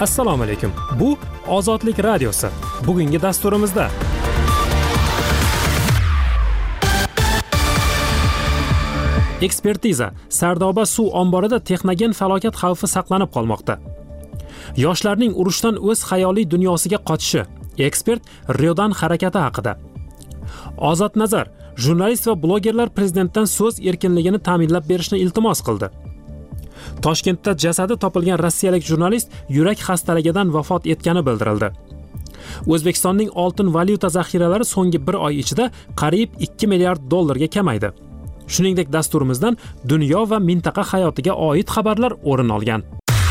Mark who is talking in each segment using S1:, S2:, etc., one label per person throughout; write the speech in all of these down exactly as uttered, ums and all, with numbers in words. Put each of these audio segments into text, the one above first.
S1: Assalomu alaykum. Bu Ozodlik radiosi. Bugungi dasturimizda ekspertiza. Sardoba suv omborida texnogen falokat xavfi saqlanib qolmoqda. Yoshlarning urushdan o'z xayoliy dunyosiga qochishi. Ekspert Riodan harakati haqida. Ozod Nazar, jurnalist va blogerlar prezidentdan so'z erkinligini ta'minlab berishni iltimos qildi. Toshkentda jasadi topilgan rossiyalik jurnalist yurak xastaligidan vafot etgani bildirildi. O'zbekistonning oltin valyuta zaxiralari so'nggi bir oy ichida qariyb ikki milliard dollarga kamaydi. Shuningdek, dasturimizdan dunyo va mintaqa hayotiga oid xabarlar o'rin olgan.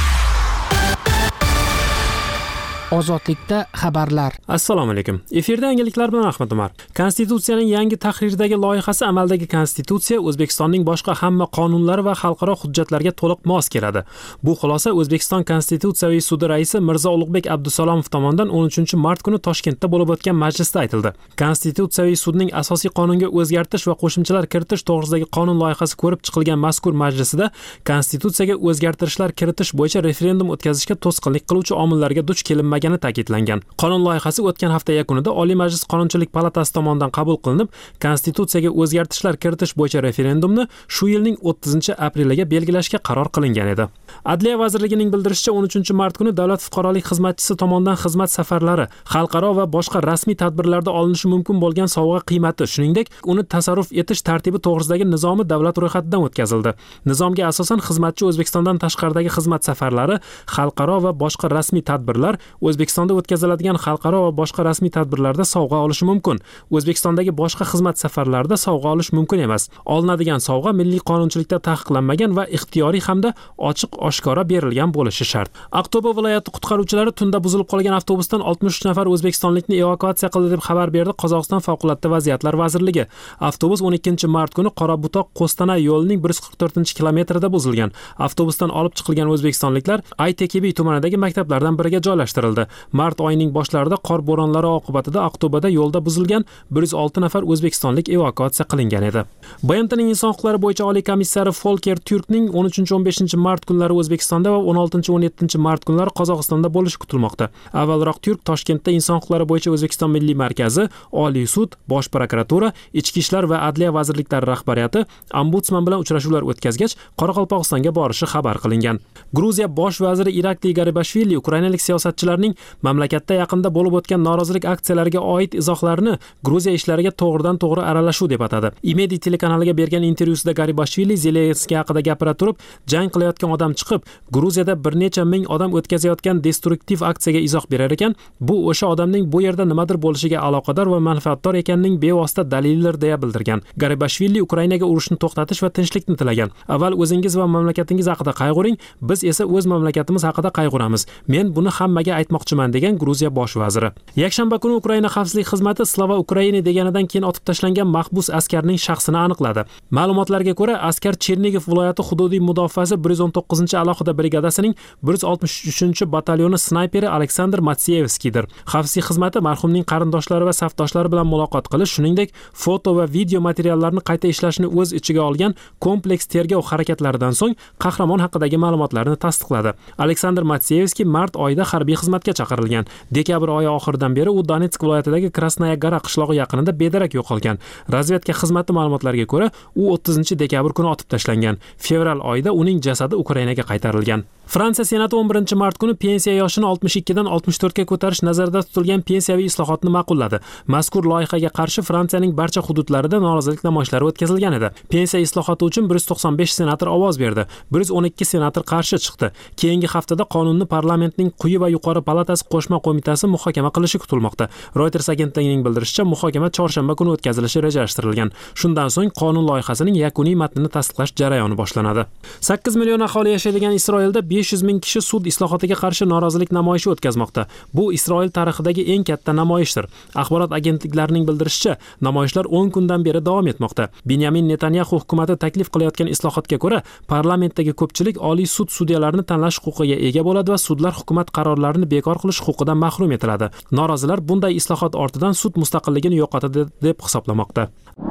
S2: Ozodlikda xabarlar.
S1: Assalomu alaykum. Efirda yangiliklar bilan Ahmad Umar. Konstitutsiyaning yangi tahrirdagi loyihasi amaldagi konstitutsiya O'zbekistonning boshqa hamma qonunlari va xalqaro hujjatlarga to'liq mos keladi. Bu xulosa O'zbekiston Konstitutsiyaviy sudi raisi Mirzo Ulug'bek Abdusalomov tomonidan o'n uchinchi mart kuni Toshkentda bo'lib o'tgan majlisda aytildi. Konstitutsiyaviy sudning asosiy qonunga o'zgartirish va qo'shimchalar kiritish to'g'risidagi qonun loyihasi ko'rib chiqilgan mazkur majlisida konstitutsiyaga o'zgartirishlar kiritish bo'yicha referendum o'tkazishga to'sqinlik qiluvchi omillarga duch kelinmagan ta'kidlangan. Qonun loyihasi o'tgan hafta yakunida Oliy Majlis Qonunchilik palatasi tomonidan qabul qilinib, konstitutsiyaga o'zgartirishlar kiritish bo'yicha referendumni shu yilning o'ttizinchi apreliga belgilashga qaror qilingan edi. Adliya vazirligining bildirishicha, o'n uchinchi mart kuni davlat fuqarolik xizmatchisi tomonidan xizmat safarlari, xalqaro va boshqa rasmiy tadbirlarda olinishi mumkin bo'lgan sovg'a qiymati, shuningdek, uni tasarruf etish tartibi to'g'risidagi nizomi davlat ro'yxatidan o'tkazildi. Nizomga asosan xizmatchi O'zbekistondan tashqaridagi xizmat safarlari, xalqaro va boshqa rasmiy tadbirlar, O'zbekistonda o'tkaziladigan xalqaro va boshqa rasmiy tadbirlarda sovg'a olishi mumkin. O'zbekistondagi boshqa xizmat safarlarida sovg'a olish mumkin emas. Olinadigan sovg'a milliy qonunchilikda taqiqlanmagan va ixtiyoriy hamda ochiq oshkora berilgan bo'lishi shart. Aqto'be viloyati qutqaruvchilari tunda buzilib qolgan avtobusdan oltmish uch nafar o'zbekistonlikni evakuatsiya qildi deb xabar berdi Qozog'iston favqulodda vaziyatlar vazirligi. Avtobus o'n ikkinchi mart kuni Qorabutoq Qo'stanay yo'lining bir yuz qirq to'rtinchi kilometrida buzilgan. Avtobusdan olib chiqilgan o'zbekistonliklar Aytekibi tumanidagi maktablardan biriga joylashtirildi. Mart oyining boshlarida qor bo'ronlari oqibatida Aqto'beda yo'lda buzilgan bir yuz olti nafar o'zbekistonlik evakuatsiya qilingan edi. B M Tning inson huquqlari bo'yicha oliy komissari Volker Türkning o'n uchinchi o'n beshinchi mart kunlari O'zbekistonda va o'n oltinchi o'n yettinchi mart kunlari Qozog'istonda bo'lishi kutilmoqda. Avvalroq Türk Toshkentda inson huquqlari bo'yicha O'zbekiston Milliy markazi, Oliy sud, Bosh prokuratura, Ichki ishlar va Adliya vazirliklari rahbariyati ombudsman bilan uchrashuvlar o'tkazgach, Qoraqalpog'istonga borishi xabar qilingan. Gruziya bosh vaziri Irakliy Garibashvili ukrainalik siyosatchilarning mamlakatda yaqinda bo'lib o'tgan norozilik aksiyalariga oid izohlarini Gruziya ishlariga to'g'ridan-to'g'ri aralashuv deb atadi. Imedi telekanaliga bergan intervyusida Garibashvili Zelenskiy haqida gapira turib, jang qilayotgan odam chiqib, Gruziyada bir necha ming odam o'tkazayotgan destruktiv aksiyaga izoh berar ekan, bu o'sha odamning bu yerda nimadir bo'lishiga aloqador va manfaatdor ekanining bevosita dalilidir deya bildirgan. Garibashvili Ukrainaga urushni to'xtatish va tinchlikni tilagan. Avval o'zingiz va mamlakatingiz haqida qayg'uring, biz esa o'z mamlakatimiz haqida qayg'uramiz. Men buni hammaga aytmoqchiman degan Gruziya bosh vaziri. Yakshanba kuni Ukraina xavfsizlik xizmati Slava Ukraini deganidan keyin otib tashlangan mahbus askarning shaxsini aniqladi. Ma'lumotlarga ko'ra, askar Chernigov viloyati hududiy mudofaasi bir yuz o'n to'qqizinchi alohida brigadasining bir yuz oltmish uchinchi batalyoni snayperi Aleksandr Matseyevskiydir. Xavfsizlik xizmati marhumning qarindoshlari va safdoshlari bilan muloqot qilish, shuningdek, foto va video materiallarni qayta ishlashni o'z ichiga olgan kompleks tergov harakatlaridan so'ng qahramon haqidagi ma'lumotlarni tasdiqladi. Aleksandr Matseyevskiy mart oyida harbiy xizmatga chaqirilgan. Dekabr oyi oxiridan beri u Donetsk viloyatidagi Krasnaya Gora qishlog'i yaqinida bedarak yo'qolgan. Razvedka xizmati ma'lumotlariga ko'ra, u o'ttizinchi dekabr kuni otib tashlangan. Fevral oyida uning jasadi Ukrainaga qaytarilgan. Fransiya Senati o'n birinchi mart kuni pensiya yoshini oltmish ikkidan oltmish to'rtga ko'tarish nazarda tutilgan pensiyaviy islohotni ma'qulladi. Mazkur loyihaga qarshi Fransiyaning barcha hududlarida norozilik namoyishlari o'tkazilgan edi. Pensiya islohoti uchun bir yuz to'qson besh senator ovoz berdi. bir yuz o'n ikki senator qarshi chiqdi. Keyingi haftada qonunni parlamentning quyi va yuqori palatasi qo'shma qo'mitasi muhokama qilishi kutilmoqda. Reuters agentligining bildirishicha, muhokama chorshanba kuni o'tkazilishi rejalashtirilgan. Shundan so'ng qonun loyihasining yakuniy matnini tasdiqlash jarayoni boshlanadi. sakkiz million aholi yashaydigan Isroilda besh yuz ming kishi sud islohotiga qarshi norozilik namoyishi o'tkazmoqda. Bu Isroil tarixidagi eng katta namoyishdir. Axborot agentliklarining bildirishicha, namoyishlar o'n kundan beri davom etmoqda. Benyamin Netanyahu hukumatı taklif qilayotgan islohotga ko'ra, parlamentdagi ko'pchilik Oliy sud sudyalarini tanlash huquqiga ega bo'ladi va sudlar hukumat qarorlarini bekor qilish huquqidan mahrum etiladi. Norozilar bunday islohot ortidan sud mustaqilligini yo'qotadi deb hisoblamoqda.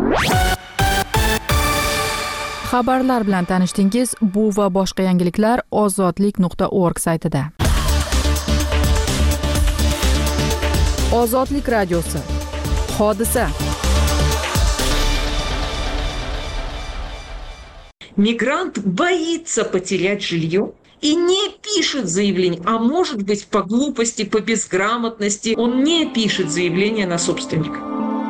S2: Xabarlar bilan tanishdingiz. Bu va boshqa yangiliklar ozodlik nuqta org saytida. Ozodlik radiosi. Hodisa.
S3: Мигрант боится потерять жилье и не пишет заявление, а может быть по глупости, по безграмотности он не пишет заявление на собственника.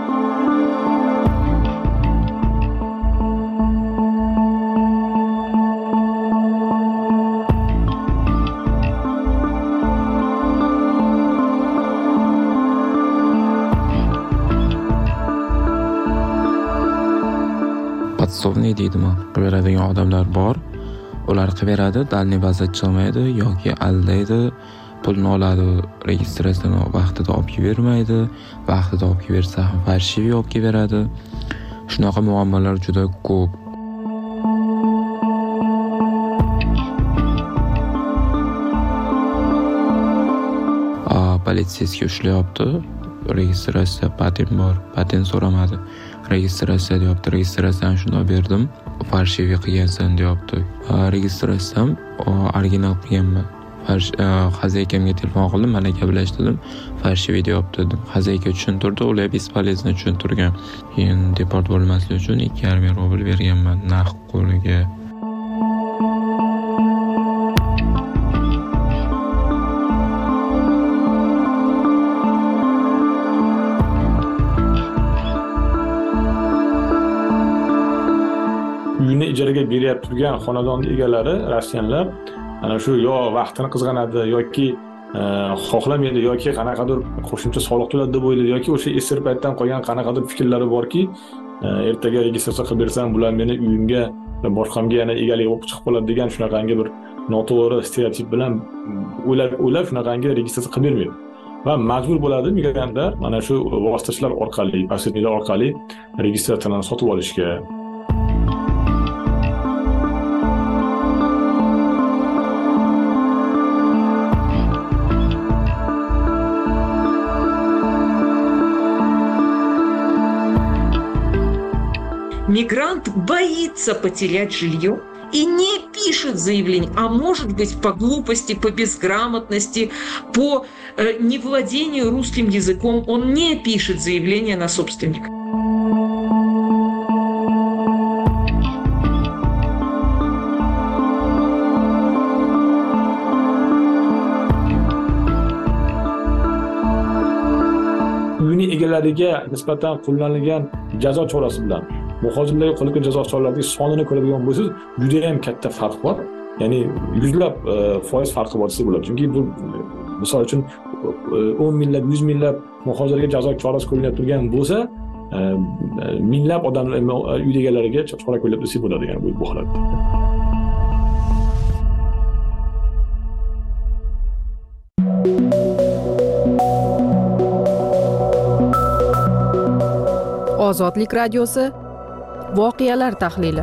S4: Podsovniy deydimi, qilib beradigan odamlar bor. Ular qilib beradi, dalniy vaziyat chiqmaydi yoki aldaydi, pulni oladi, registratsiyani vaqtida olib bermaydi, vaqtida olib bersa ham farshiviy olib beradi. Shunaqa muammolar juda ko'p. Politsiyasiga ushlayapti. Registratsiya patent bor, patent so'ramadi. Registratsiya deyapti, registratsiyani shunday berdim. Farshiviy qilgansan deyapti. Registratsiyam original qilganman. Xazaykamga telefon qildim, mana gaplashdim. Farshiviy deyapti dedim. Xazayka tushuntirdi, ular bespolezno tushuntirgan. Keyin deport bo'lmaslik uchun ikki yarim ming rubl berganman naqd qo'liga.
S5: Uyini ijaraga berib turgan xonadon egalari Rossiyalar ana shu yo vaqtini qizg'anadi yoki xohlamaydi yoki qanaqadir qo'shimcha soliq to'ladi deb o'ylaydi yoki o'sha esir paytdan qolgan qanaqadir fikrlari borki, ertaga registratsiya qilib bersam bular meni uyimga va boshqamga yana egalik bo'lib chiqib qoladi degan shunaqangi bir noto'g'ri stereotip bilan o'ylab o'ylab shunaqangi registratsiya qilib bermaydi. Va majbur bo'ladi migrantlar mana shu vositachilar orqali, posredniklar orqali registratsiyani sotib olishga.
S3: Мигрант боится потерять жилье и не пишет заявление, а может быть по глупости, по безграмотности, по э, невладению русским языком он не пишет заявление на собственника.
S5: Uyini egalariga nisbatan qo'llanilgan jazo chorasi bilan muhojirlarga qo'llangan jazo choralarining sonini ko'radigan bo'lsangiz, juda ham katta farq bor. Ya'ni yuzlab foiz farqi bor desa bo'ladi. Chunki bu misol uchun o'n minglab, yuz minglab muhojirlarga jazo chorasi qo'llanib turgan bo'lsa, minglab odamlar uy egalariga chora qo'llanib desa bo'ladi, ya'ni bu holatda.
S2: Ozodlik radiosi. Voqealar tahlili.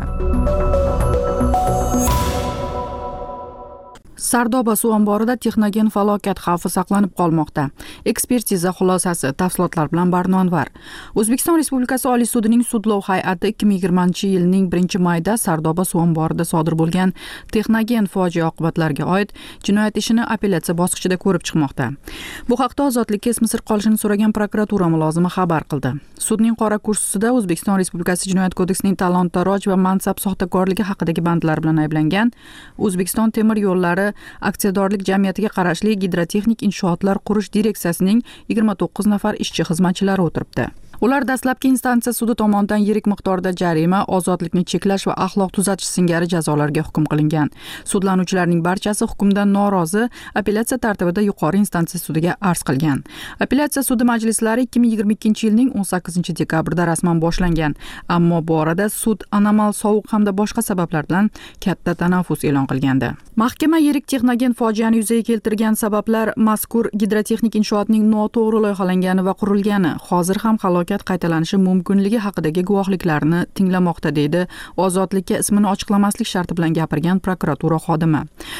S2: Sardoba suv omborida texnogen falokat xavfi saqlanib qolmoqda. Ekspertiza xulosasi tafsilotlar bilan Barnonvar. O'zbekiston Respublikasi Oliy sudining sudlov hay'ati ikki ming yigirmanchi yilning birinchi mayida Sardoba suv omborida sodir bo'lgan texnogen fojia oqibatlariga oid jinoyat ishini apellyatsiya bosqichida ko'rib chiqmoqda. Bu haqda Ozodlikka ismi sir qolishini so'ragan prokuratura mulozimi xabar qildi. Sudning qora kursisida O'zbekiston Respublikasi Jinoyat kodeksining talon-taroj va mansab soxtakorligi haqidagi bandlar bilan ayblangan O'zbekiston temir yo'llari aksiyadorlik jamiyatiga qarashli gidrotexnik inshootlar qurish direksiyasining yigirma to'qqiz nafar ishchi xizmatchilari o'tiribdi. Ular dastlabki instansiya sudi tomonidan yirik miqdorda jarima, ozodlikni cheklash va axloq tuzatish singari jazolarga hukm qilingan. Sudlanuvchilarning barchasi hukmdan norozi apellyatsiya tartibida yuqori instansiya sudiga arz qilgan. Apellyatsiya sudi majlislari ikki ming yigirma ikkinchi yilning o'n sakkizinchi dekabrida rasman boshlangan, ammo bu orada sud anomal sovuq hamda boshqa sabablar bilan katta tanaffus e'lon qilgandi. Mahkama yirik texnogen fojiani yuzaga keltirgan sabablar mazkur gidrotexnik inshootning noto'g'ri loyihalangani va qurilgani, hozir ham halokat qaytalanishi mumkinligi haqidagi guvohliklarni tinglamoqda, deydi Ozodlikka ismini ochiqlamaslik sharti bilan gapirgan prokuratura xodimi.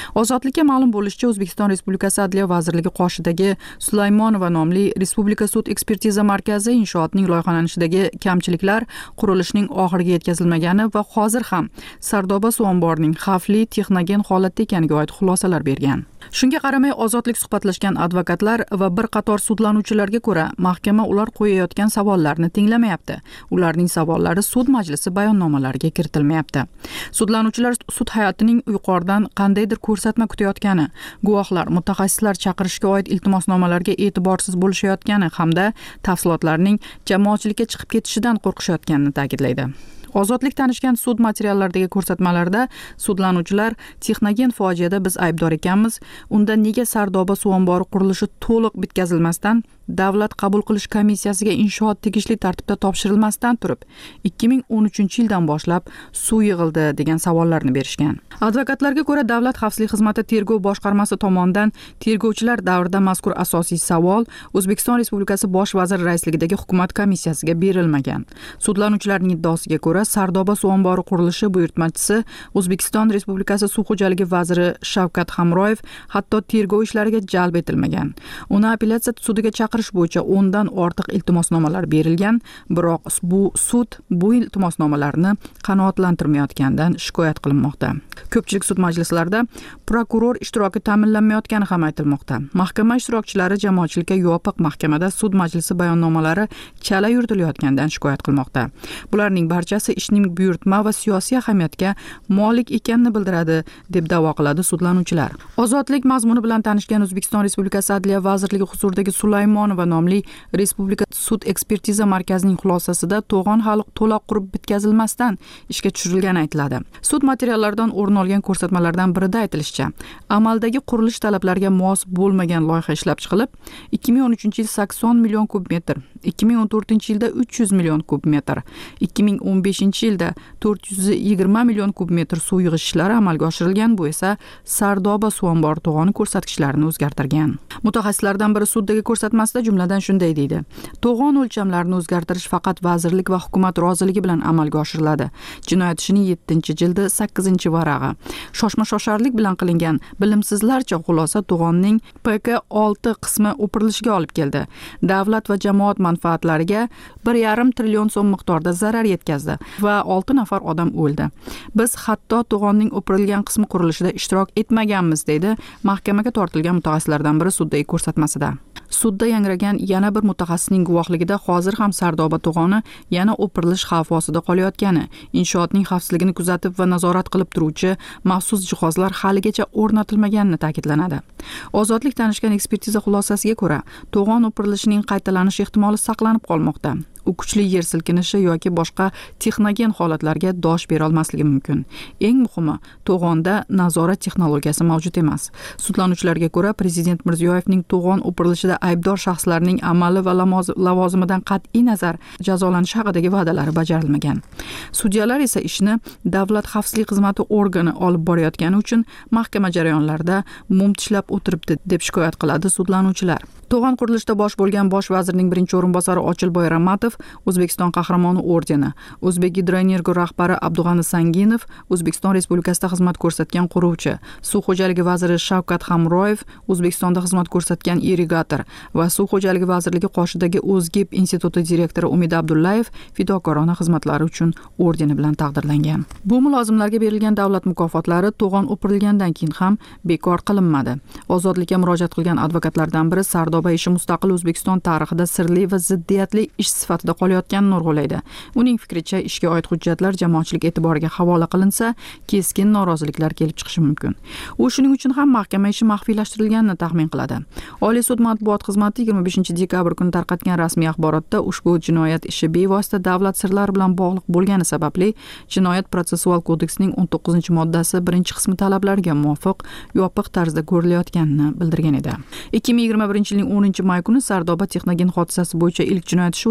S2: Ozodlikka ma'lum bo'lishicha, O'zbekiston Respublikasi Adliya vazirligi qoshidagi Sulaymonova nomli Respublika sud ekspertiza markazi inshootining loyihalanishidagi kamchiliklar, qurilishning oxiriga yetkazilmagani va hozir ham Sardoba suv omborining xavfli texnogen holatda ekaniga oid xulosalar bergan. Shunga qaramay, ozodlik suhbatlashgan advokatlar va bir qator sudlanuvchilarga ko'ra, mahkama ular qo'yayotgan savollarni tinglamayapti. Ularning savollari sud majlisi bayonnomalariga kiritilmayapti. Sudlanuvchilar sud hayotining yuqoridan qandaydir ko'rsatma kutayotgani, guvohlar, mutaxassislar chaqirishga oid iltimosnomalarga e'tiborsiz bo'lishayotgani hamda tafsilotlarning jamoatchilikka chiqib ketishidan qo'rqishayotganini ta'kidlaydi. Ozodlik tanishgan sud materiallaridagi ko'rsatmalarda sudlanuvchilar texnogen fojiada biz aybdor ekanmiz, unda nega Sardoba suv ombori qurilishi to'liq bitkazilmasdan davlat qabul qilish komissiyasiga inshoot tegishli tartibda topshirilmasdan turib ikki ming o'n uchinchi yildan boshlab suv yig'ildi degan savollarni berishgan. Advokatlarga ko'ra, Davlat xavfsizlik xizmati tergov boshqarmasi tomonidan tergovchilar davrida mazkur asosiy savol O'zbekiston Respublikasi Bosh vaziri raisligidagi hukumat komissiyasiga berilmagan. Sudlanuvchilarning iddaosiga ko'ra, Sardoba suv ombori qurilishi buyurtmachisi O'zbekiston Respublikasi suv xo'jaligi vaziri Shavkat Hamroyev hatto tergov ishlariga jalb etilmagan. Uni apellyatsiya sudiga chaqirish bo'yicha o'ndan ortiq iltimosnomalar berilgan, biroq bu sud bu iltimosnomalarni qanoatlantirmayotganidan shikoyat qilinmoqda. Ko'pchilik sud majlislarida prokuror ishtiroki ta'minlanmayotgani ham aytilmoqda. Mahkama ishtirokchilari jamoatchilikka yopiq mahkamada sud majlisi bayonnomalari chala yuritilayotganidan shikoyat qilmoqda. Bularning barchasi ishning buyurtma va siyosiy ahamiyatga molik ekanini bildiradi, deb da'vo qiladi sudlanuvchilar. Ozodlik mazmuni bilan tanishgan O'zbekiston Respublikasi Adliya vazirligi huzuridagi Sulaymonova nomli Respublika sud ekspertiza markazining xulosasida to'g'on hali to'liq qurib bitkazilmasdan ishga tushirilgani aytiladi. Sud materiallaridan o'rin olgan ko'rsatmalardan birida aytilishicha, amaldagi qurilish talablariga mos bo'lmagan loyiha ishlab chiqilib, ikki ming o'n uchinchi yil sakson million kub metr, ikki ming o'n to'rtinchi yilda uch yuz million kub metr, ikki ming o'n beshinchi yilda to'rt yuz yigirma million kub metr suv yig'ish ishlari amalga oshirilgan. Bu esa Sardoba suv ombori to'g'oni ko'rsatkichlarini o'zgartirgan. Mutaxassislardan biri suddagi ko'rsatmasida jumladan shunday deydi: to'g'on o'lchamlarini o'zgartirish faqat vazirlik va hukumat roziligi bilan amalga oshiriladi. Jinoyat ishining yettinchi jildi sakkizinchi varag'i. Shoshma-shosharlik bilan qilingan bilimsizlarcha xulosa to'g'onning P K olti qismi o'pirilishiga olib keldi. Davlat va jamoat manfaatlariga bir yarim trillion so'm miqdorda zarar yetkazdi va olti nafar odam o'ldi. Biz hatto to'g'onning o'pirilgan qismi qurilishida ishtirok etmaganmiz, deydi mahkamaga tortilgan mutaxassislardan biri suddagi ko'rsatmasida. Sudda yangragan yana bir mutaxassisning guvohligida hozir ham Sardoba to'g'oni yana o'pirilish xavfi ostida qolayotgani, inshootning xavfsizligini kuzatib va nazorat qilib turuvchi maxsus jihozlar haligacha o'rnatilmaganini ta'kidlanadi. Ozodlik tanishgan ekspertiza xulosasiga ko'ra, to'g'on o'pirilishining qaytalanish ehtimoli saqlanib qolmoqda. U kuchli yer silkinishi yoki boshqa texnogen holatlarga dosh bera olmasligi mumkin. Eng muhimi, to'g'onda nazorat texnologiyasi mavjud emas. Sudlanuvchilarga ko'ra, Prezident Mirziyoyevning to'g'on o'pirilishida aybdor shaxslarning amali va lavozimidan qat'iy nazar jazolanishi haqidagi va'dalari bajarilmagan. Sudyalar esa ishni Davlat xavfsizlik xizmati organi olib borayotgani uchun mahkama jarayonlarida mum tishlab o'tiribdi, deb shikoyat qiladi sudlanuvchilar. To'g'on qurilishida bosh bo'lgan bosh vazirning birinchi o'rinbosari Ochilboy Ramatov O'zbekiston qahramoni ordeni, O'zbek Gidroenergo rahbari Abdug'ani Sanginov O'zbekiston Respublikasida xizmat ko'rsatgan quruvchi, Suv xo'jaligi vaziri Shavkat Hamroyev O'zbekistonda xizmat ko'rsatgan irrigator va Suv xo'jaligi vazirligi qoshidagi O'zgib instituti direktori Umid Abdullayev fidokorona xizmatlari uchun ordeni bilan taqdirlangan. Bu mulozimlarga berilgan davlat mukofotlari to'g'on o'pirilgandan keyin ham bekor qilinmadi. Ozodlikka murojaat qilgan advokatlardan biri Sardoba ishi mustaqil O'zbekiston tarixida sirli va ziddiyatli ish sifatida qolayotganini urg'ulaydi. Uning fikricha, ishga oid hujjatlar jamoatchilik e'tiboriga havola qilinsa, keskin noroziliklar kelib chiqishi mumkin. U shuning uchun ham mahkama ishi maxfiylashtirilganini taxmin qiladi. Oliy sud matbuot xizmati yigirma beshinchi dekabr kuni tarqatgan rasmiy axborotda ushbu jinoyat ishi bevosita davlat sirlari bilan bog'liq bo'lgani sababli Jinoyat protsessual kodeksining o'n to'qqizinchi moddasi birinchi qismi talablariga muvofiq yopiq tarzda ko'rilayotganini bildirgan edi. ikki ming yigirma birinchi yilning o'ninchi may kuni Sardoba texnogen hodisasi bo'yicha ilk jinoyat ishi O'zbekiston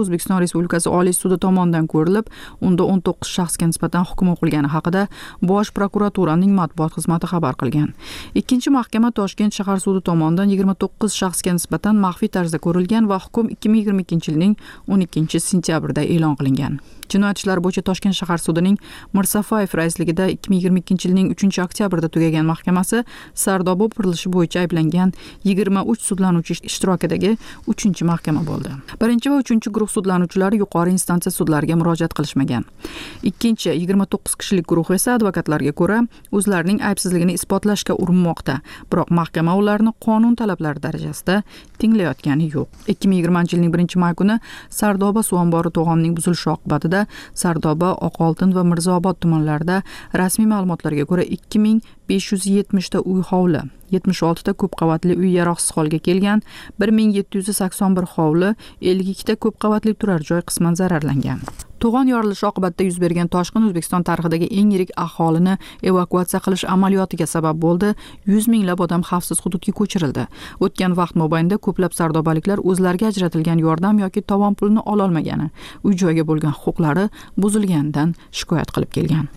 S2: Respublikasi Oliy sudi tomonidan ko'rilib, unda o'n to'qqiz shaxsga nisbatan hukm o'qilgani haqida Bosh prokuraturaning matbuot xizmati xabar qilgan. Ikkinchi mahkama Toshkent shahar sudi tomonidan yigirma to'qqiz shaxsga nisbatan maxfiy tarzda ko'rilgan va hukm ikki ming yigirma ikkinchi yilning o'n ikkinchi sentyabrida e'lon qilingan. Jinoyat ishlari bo'yicha Toshkent shahar sudining Mirsafayev raisligida ikki ming yigirma ikkinchi yilning uchinchi oktyabrida tugagan mahkamasi Sardoba o'pirilishi bo'yicha ayblangan yigirma uch sudlanuvchi ishtirokidagi uchinchi mahkama bo'ldi. Birinchi va uchinchi guruh sudlanuvchilari yuqori instansiya sudlariga murojaat qilishmagan. Ikkinchi yigirma to'qqiz kishilik guruh esa advokatlarga ko'ra o'zlarining aybsizligini isbotlashga urinmoqda, biroq mahkama ularni qonun talablari darajasida tinglayotgani yo'q. ikki ming yigirmanchi yilning birinchi may kuni Sardoba suv ombori to'g'onining buzilishi oqibatida Sardoba, Oqoltin va Mirzaobod tumanlarida rasmiy ma'lumotlarga ko'ra ikki ming besh yuz yetmish ta uy hovli, yetmish olti ta ko'p qavatli uy yaroqsiz holga kelgan, bir ming yetti yuz sakson bir hovli, ellik ikki ta ko'p qavatli turar joy qisman zararlangan. To'g'on yorilishi oqibatida yuz bergan toshqin O'zbekiston tarixidagi eng yirik aholini evakuatsiya qilish amaliyotiga sabab bo'ldi. yuz minglab odam xavfsiz hududga ko'chirildi. O'tgan vaqt mobaynida ko'plab sardobaliklar o'zlariga ajratilgan yordam yoki tovon pulini ola olmagani, uy joyga bo'lgan huquqlari buzilganidan shikoyat qilib kelgan.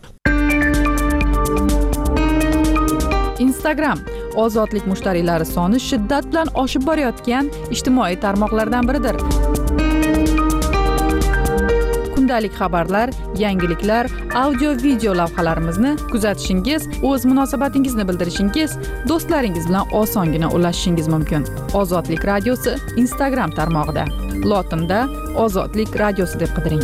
S2: Instagram ozodlik mushtariylari soni shiddat bilan oshib borayotgan ijtimoiy tarmoqlardan biridir. Kundalik xabarlar, yangiliklar, audio video lavhalarimizni kuzatishingiz, o'z munosabatingizni bildirishingiz, do'stlaringiz bilan osongina ulashishingiz mumkin. Ozodlik radiosi Instagram tarmog'ida. Lotinda Ozodlik radiosi deb qidiring.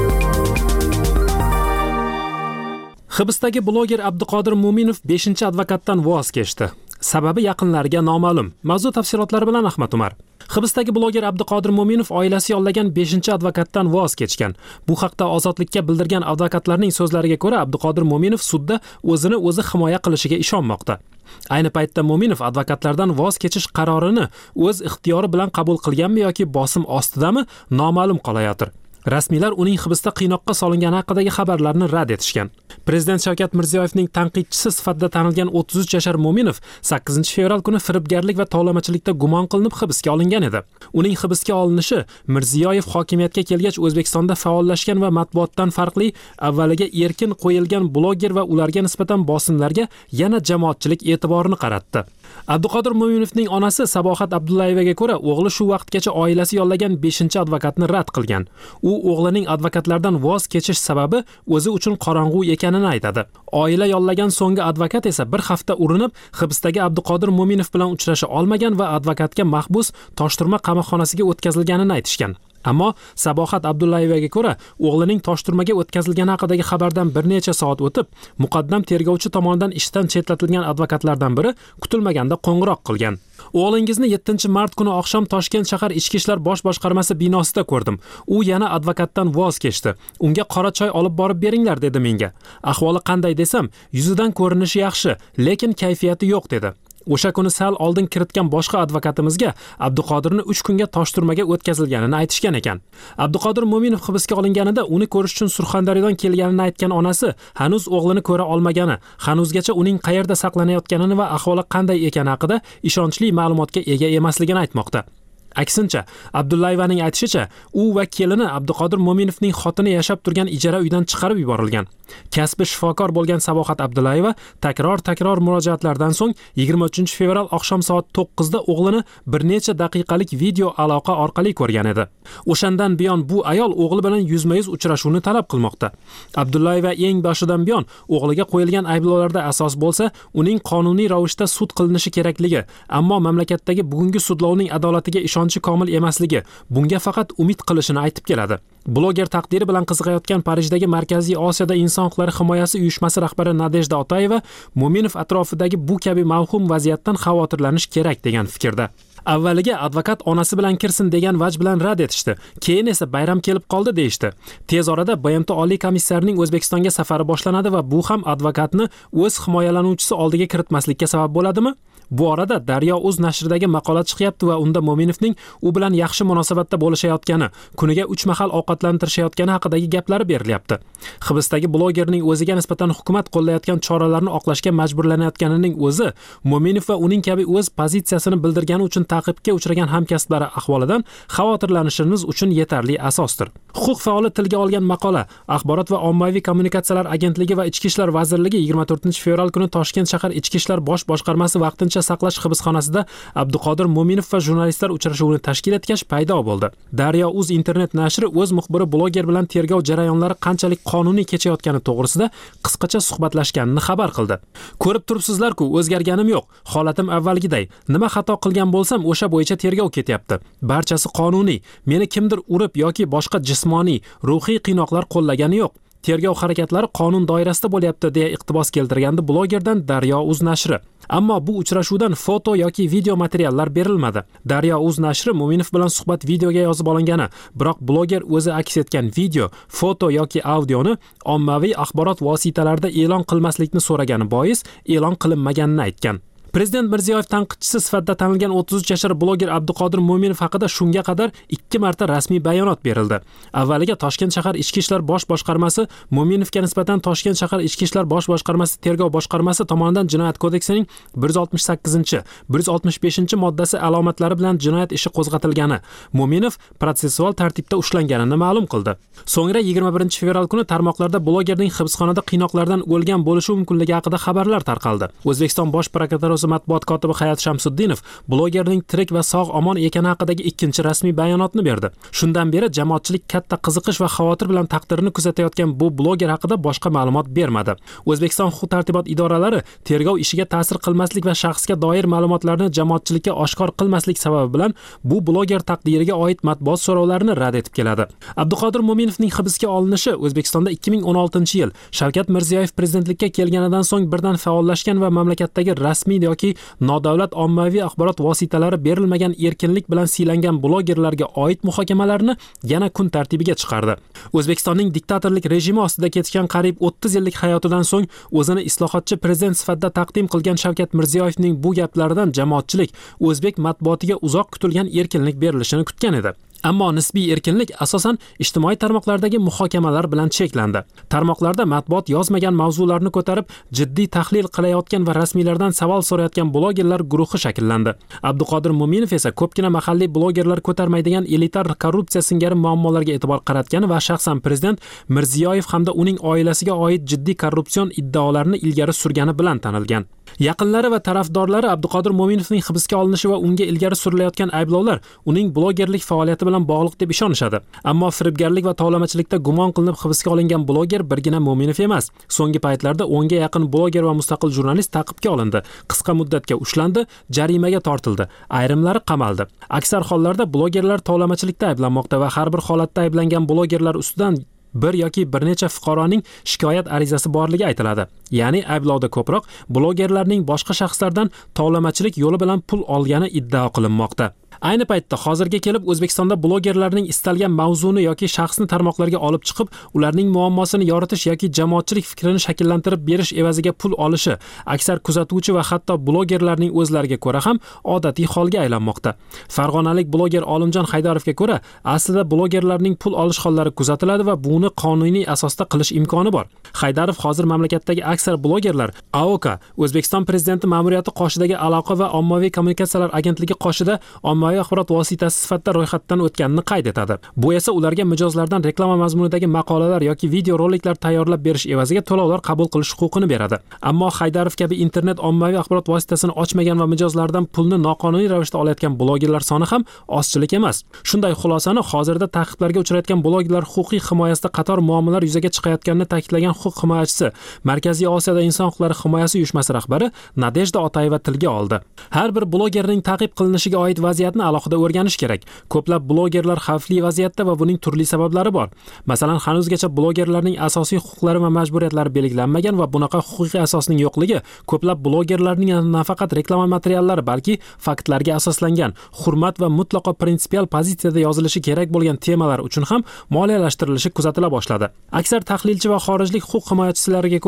S1: Hibsdagi bloger Abduqodir Mo'minov beshinchi advokatdan voz kechdi. Sababi yaqinlariga noma'lum. Mavzu tafsilotlari bilan Ahmad Umar. Hibsdagi bloger Abduqodir Mo'minov oilasi yollagan beshinchi advokatdan voz kechgan. Bu haqda Ozodlikka bildirgan advokatlarning so'zlariga ko'ra, Abduqodir Mo'minov sudda o'zini o'zi himoya qilishiga ishonmoqda. Ayni paytda Mo'minov advokatlardan voz kechish qarorini o'z ixtiyori bilan qabul qilganmi yoki bosim ostidami noma'lum qolayotir. Rasmiylar uning hibsda qiynoqqa solingani haqidagi xabarlarni rad etishgan. Prezident Shavkat Mirziyoyevning tanqidchisi sifatida tanilgan o'ttiz uch yashar Mo'minov sakkizinchi fevral kuni firibgarlik va tovlamachilikda gumon qilinib hibsga olingan edi. Uning hibsga olinishi Mirziyoyev hokimiyatga kelgach O'zbekistonda faollashgan va matbuotdan farqli avvaliga erkin qo'yilgan bloger va ularga nisbatan bosimlarga yana jamoatchilik e'tiborini qaratdi. Abduqodir Mo'minovning onasi Sabohat Abdullayevaga ko'ra, o'g'li shu vaqtgacha oilasi yollagan beshinchi advokatni rad qilgan. U o'g'lining advokatlardan voz kechish sababi o'zi uchun qorong'u ekanini aytadi. Oila yollagan so'nggi advokat esa bir hafta urinib, hibsdagi Abduqodir Mo'minov bilan uchrasha olmagan va advokatga mahbus Toshturma qamoqxonasiga o'tkazilganini aytishgan. Ammo Sabohat Abdullayevaga ko'ra, o'g'lining Toshturmaga o'tkazilgani haqidagi xabardan bir necha soat o'tib, muqaddam tergovchi tomonidan ishdan chetlatilgan advokatlardan biri kutilmaganda qo'ng'iroq qilgan. O'g'lingizni yettinchi mart kuni oqshom Toshkent shahar ichki ishlar bosh boshqarmasi binosida ko'rdim. U yana advokatdan voz kechdi. Unga qora choy olib borib beringlar dedi menga. Ahvoli qanday desam, yuzidan ko'rinishi yaxshi, lekin kayfiyati yo'q dedi. O'sha kuni sal oldin kiritgan boshqa advokatimizga Abduqodirni uch kunga Toshturmaga o'tkazilganini aytishgan ekan. Abduqodir Mo'minov hibsga olinganida uni ko'rish uchun Surxondaryodan kelganini aytgan onasi hanuz o'g'lini ko'ra olmagani, hanuzgacha uning qayerda saqlanayotganini va ahvoli qanday ekani haqida ishonchli ma'lumotga ega emasligini aytmoqda. Aksincha, Abdullayevaning aytishicha, u va kelini Abduqodir Mo'minovning xotini yashab turgan ijara uydan chiqarib yuborilgan. Kasbi shifokor bo'lgan Sabohat Abdullayeva takror-takror murojaatlardan so'ng yigirma uchinchi fevral oqshom soat to'qqizda o'g'lini bir necha daqiqalik video aloqa orqali ko'rgan edi. O'shandan buyon bu ayol o'g'li bilan yuzma-yuz uchrashuvni talab qilmoqda. Abdullayeva eng boshidan buyon o'g'liga qo'yilgan ayblovlarda asos bo'lsa, uning qonuniy ravishda sud qilinishi kerakligi, ammo mamlakatdagi bugungi sudlovning adolatiga ishonchi komil emasligi, bunga faqat umid qilishini aytib keladi. Bloger taqdiri bilan qiziqayotgan Parijdagi Markaziy Osiyoda inson huquqlari himoyasi uyushmasi rahbari Nadejda Otayeva Mo'minov atrofidagi bu kabi mavhum vaziyatdan xavotirlanish kerak degan fikrda. Avvaliga advokat onasi bilan kirsin degan vaj bilan rad etishdi. Keyin esa bayram kelib qoldi deyishdi. Tez orada B M T Oliy komissarining O'zbekistonga safari boshlanadi va bu ham advokatni o'z himoyalanuvchisi oldiga kiritmaslikka sabab bo'ladimi? Bu orada Daryo.uz nashridagi maqola chiqyapti va unda Mo'minovning u bilan yaxshi munosabatda bo'lishayotgani, kuniga uch mahal ovqatlantirishayotgani haqidagi gaplari berilyapti. Hibsdagi blogerning o'ziga nisbatan hukumat qo'llayotgan choralarni oqlashga majburlanayotganining o'zi Mo'minov va uning kabi o'z pozitsiyasini bildirgani uchun ta'qibga uchragan hamkasblari ahvolidan xavotirlanishimiz uchun yetarli asosdir. Huquq faoli tilga olgan maqola Axborot va ommaviy kommunikatsiyalar agentligi va Ichki ishlar vazirligi yigirma to'rtinchi fevral kuni Toshkent shahar Ichki ishlar bosh boshqarmasi vaqtincha saqlash hibsxonasida Abduqodir Mo'minov va jurnalistlar uchrashuvini tashkil etgach paydo bo'ldi. Daryo.uz internet nashri o'z muxbiri bloger bilan tergov jarayonlari qanchalik qonuniy kechayotgani to'g'risida qisqacha suhbatlashganini xabar qildi. Ko'rib turibsizlar-ku, o'zgarganim yo'q. Holatim avvalgiday. Nima xato qilgan bo'lsam, o'sha bo'yicha tergov ketyapti. Barchasi qonuniy. Meni kimdir urib yoki boshqa jismoniy, ruhiy qiynoqlar qo'llagani yo'q. Tergov harakatlari qonun doirasida bo'lyapti deya iqtibos keltirgandi blogerdan Daryo.uz nashri. Ammo bu uchrashuvdan foto yoki video materiallar berilmadi. Daryo.uz nashri Mo'minov bilan suhbat videoga yozib olingani, biroq bloger o'zi aks etgan video, foto yoki audioni ommaviy axborot vositalarida e'lon qilmaslikni so'ragani bois e'lon qilinmaganini aytgan. Prezident Mirziyoyev tanqidchisi sifatida tanilgan o'ttiz uch yashar bloger Abduqodir Mo'minov haqida shunga qadar ikki marta rasmiy bayonot berildi. Avvaliga Toshkent shahar Ichki ishlar bosh boshqarmasi Mo'minovga nisbatan Toshkent shahar Ichki ishlar bosh boshqarmasi tergov boshqarmasi tomonidan Jinoyat kodeksining bir yuz oltmish sakkizinchi, bir yuz oltmish beshinchi moddasi alomatlari bilan jinoyat ishi qo'zg'atilgani, Mo'minov protsessual tartibda ushlanganini ma'lum qildi. So'ngra yigirma birinchi fevral kuni tarmoqlarda blogerning hibsxonada qiynoqlardan o'lgan bo'lishi mumkinligi haqida xabarlar tarqaldi. O'zbekiston bosh prokuraturasi matbuot kotibi Hayot Shamsuddinov blogerning tirik va sog' omon ekani haqidagi ikkinchi rasmiy bayonotni berdi. Shundan beri jamoatchilik katta qiziqish va xavotir bilan taqdirini kuzatayotgan bu bloger haqida boshqa ma'lumot bermadi. O'zbekiston huquq-tartibot idoralari tergov ishiga ta'sir qilmaslik va shaxsga doir ma'lumotlarni jamoatchilikka oshkor qilmaslik sababi bilan bu bloger taqdiriga oid matbuot so'rovlarini rad etib keladi. Abduqodir Mo'minovning hibsga olinishi O'zbekistonda ikki ming o'n oltinchi yil Shavkat Mirziyoyev prezidentlikka kelganidan so'ng birdan faollashgan va mamlakatdagi rasmiy yoki nodavlat ommaviy axborot vositalari berilmagan erkinlik bilan siylangan blogerlarga oid muhokamalarni yana kun tartibiga chiqardi. O'zbekistonning diktatorlik rejimi ostida kechgan qariyb o'ttiz yillik hayotidan so'ng o'zini islohotchi prezident sifatida taqdim qilgan Shavkat Mirziyoyevning bu gaplaridan jamoatchilik o'zbek matbuotiga uzoq kutilgan erkinlik berilishini kutgan edi. Ammo nisbiy erkinlik asosan ijtimoiy tarmoqlardagi muhokamalar bilan cheklandi. Tarmoqlarda matbuot yozmagan mavzularni ko'tarib, jiddiy tahlil qilayotgan va rasmiylardan savol so'rayotgan blogerlar guruhi shakllandi. Abduqodir Mo'minov esa ko'pgina mahalliy blogerlar ko'tarmaydigan elitar korrupsiya singari muammolarga e'tibor qaratgani va shaxsan prezident Mirziyoyev hamda uning oilasiga oid jiddiy korrupsion iddaolarni ilgari surgani bilan tanilgan. Yaqinlari va tarafdorlari Abduqodir Mo'minovning hibsga olinishi va unga ilgari surilayotgan ayblovlar uning blogerlik faoliyati bilan bog'liq deb ishonishadi. Ammo firibgarlik va tovlamachilikda gumon qilinib hibsga olingan bloger birgina Mo'minov emas. So'nggi paytlarda o'nga yaqin bloger va mustaqil jurnalist ta'qibga olindi, qisqa muddatga ushlandi, jarimaga tortildi, ayrimlari qamaldi. Aksar hollarda blogerlar tovlamachilikda ayblanmoqda va har bir holatda ayblangan blogerlar ustidan bir yoki bir necha fuqaroning shikoyat arizasi borligi aytiladi. Ya'ni ayblovda ko'proq blogerlarning boshqa shaxslardan tovlamachilik yo'li bilan pul olgani iddao qilinmoqda. Ayni paytda hozirga kelib O'zbekistonda blogerlarning istalgan mavzuni yoki shaxsni tarmoqlarga olib chiqib, ularning muammosini yoritish yoki jamoatchilik fikrini shakllantirib berish evaziga pul olishi aksar kuzatuvchi va hatto blogerlarning o'zlariga ko'ra ham odatiy holga aylanmoqda. Farg'onalik bloger Olimjon Haydarovga ko'ra, aslida blogerlarning pul olish hollari kuzatiladi va buni qonuniy asosda qilish imkoni bor. Haydarov hozir mamlakatdagi aksar blogerlar A O K, O'zbekiston prezidenti ma'muriyati qoshidagi aloqa va ommaviy kommunikatsiyalar agentligi qoshida ommaviy axborot vositasi sifatida ro'yxatdan o'tganini qayd etadi. Bu esa ularga mijozlardan reklama mazmunidagi maqolalar yoki video roliklar tayyorlab berish evaziga to'lovlar qabul qilish huquqini beradi. Ammo Haydarov kabi internet ommaviy axborot vositasini ochmagan va mijozlardan pulni noqonuniy ravishda olayotgan blogerlar soni ham ozchilik emas. Shunday xulosani hozirda ta'qiblarga uchrayotgan blogerlar huquqiy himoyasida qator muammolar yuzaga chiqayotganini ta'kidlagan huquq himoyachisi, Markaziy Osiyoda inson huquqlari himoyasi uyushmasi rahbari Nadejda Otayeva tilga oldi. Har bir blogerning ta'qib qilinishiga oid vaziyatni alohida o'rganish kerak. Ko'plab blogerlar xavfli vaziyatda va buning turli sabablari bor. Masalan, hanuzgacha blogerlarning asosiy huquqlari va majburiyatlari belgilanmagan va bunaqa huquqiy asosning yo'qligi ko'plab blogerlarning nafaqat reklama materiallari, balki faktlarga asoslangan, hurmat va mutlaqo prinsipial pozitsiyada yozilishi kerak bo'lgan temalar uchun ham moliyalashtirilishi kuzatila boshladi. Aksar tahlilchi va xorijlik huquq himoyachisilariga ko'ra,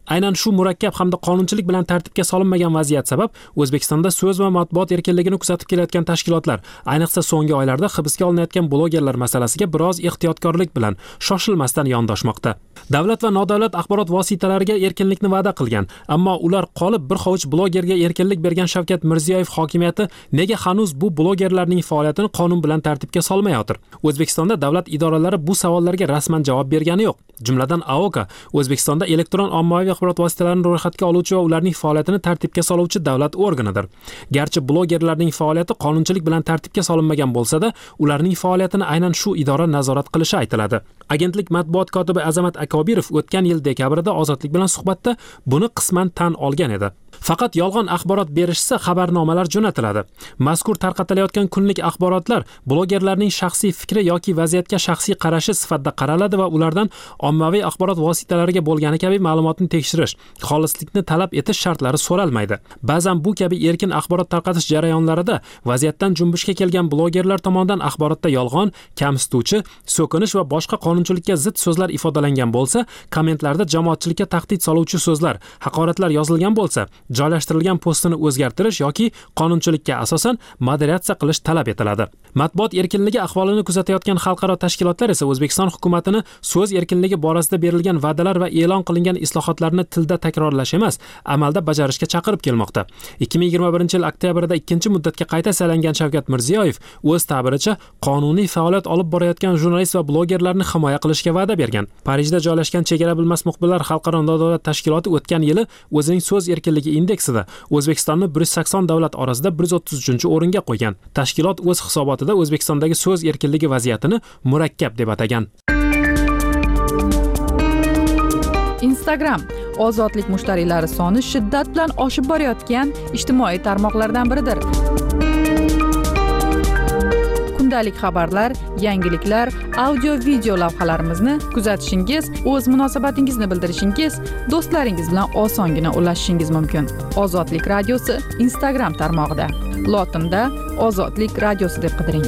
S1: Aynan shu murakkab hamda qonunchilik bilan tartibga solinmagan vaziyat sabab O'zbekistonda so'z va matbuot erkinligini kuzatib kelayotgan tashkilotlar, ayniqsa so'nggi oylarda hibsga olinayotgan blogerlar masalasiga biroz ehtiyotkorlik bilan shoshilmasdan yondoshmoqda. Davlat va nodavlat axborot vositalariga erkinlikni va'da qilgan, ammo ular qolib bir hovuch blogerga erkinlik bergan Shavkat Mirziyoyev hokimiyati nega hanuz bu blogerlarning faoliyatini qonun bilan tartibga solmayotir? O'zbekistonda davlat idoralari bu savollarga rasman javob bergani yo'q. Jumladan A O K O'zbekistonda elektron ommaviy axborot vositalarini ro'yxatga oluvchi va ularning faoliyatini tartibga soluvchi davlat organidir. Garchi blogerlarning faoliyati qonunchilik bilan tartibga solinmagan bo'lsa-da, ularning faoliyatini aynan shu idora nazorat qilishi aytiladi. Agentlik matbuot kotibi Azamat Akobirov o'tgan yil dekabrda Ozodlik bilan suhbatda buni qisman tan olgan edi. Faqat yolg'on axborot berishsa xabarnomalar jo'natiladi. Mazkur tarqatilayotgan kunlik axborotlar blogerlarning shaxsiy fikri yoki vaziyatga shaxsiy qarashi sifatida qaraladi va ulardan ommaviy axborot vositalariga bo'lgani kabi ma'lumotni tekshirish, xolislikni talab etish shartlari so'ralmaydi. Ba'zan bu kabi erkin axborot tarqatish jarayonlarida vaziyatdan junbushga kelgan blogerlar tomonidan axborotda yolg'on, kamsituvchi, so'kinish va boshqa qonunchilikka zid so'zlar ifodalangan bo'lsa, kommentlarda jamoatchilikka tahdid soluvchi so'zlar, haqoratlar yozilgan bo'lsa, joylashtirilgan postini o'zgartirish yoki qonunchilikka asosan moderatsiya qilish talab etiladi. Matbuot erkinligi ahvolini kuzatayotgan xalqaro tashkilotlar esa O'zbekiston hukumatini so'z erkinligi borasida berilgan va'dalar va e'lon qilingan islohotlarni tilda takrorlash emas, amalda bajarishga chaqirib kelmoqda. ikki ming yigirma birinchi yil oktyabrda ikkinchi muddatga qayta saylangan Shavkat Mirziyoyev o'z ta'biricha qonuniy faoliyat olib borayotgan jurnalist va blogerlarni himoya qilishga va'da bergan. Parijda joylashgan Chegara bilmas muxbirlar xalqaro nodavlat tashkiloti o'tgan yili o'zining so'z erkinligi indeksida O'zbekistonni bir yuz sakson davlat orasida bir yuz o'ttiz uchinchi o'ringa qo'ygan. Tashkilot o'z hisobotida O'zbekistondagi so'z erkinligi vaziyatini murakkab deb atagan.
S2: Instagram ozodlik mushtariylari soni shiddat bilan oshib borayotgan ijtimoiy tarmoqlardan biridir. Kundalik xabarlar, yangiliklar, audio-video lavhalarimizni kuzatishingiz, o'z munosabatingizni bildirishingiz, do'stlaringiz bilan osongina ulashishingiz mumkin. Ozodlik radiosi Instagram tarmog'ida. Lotinda Ozodlik radiosi deb qidiring.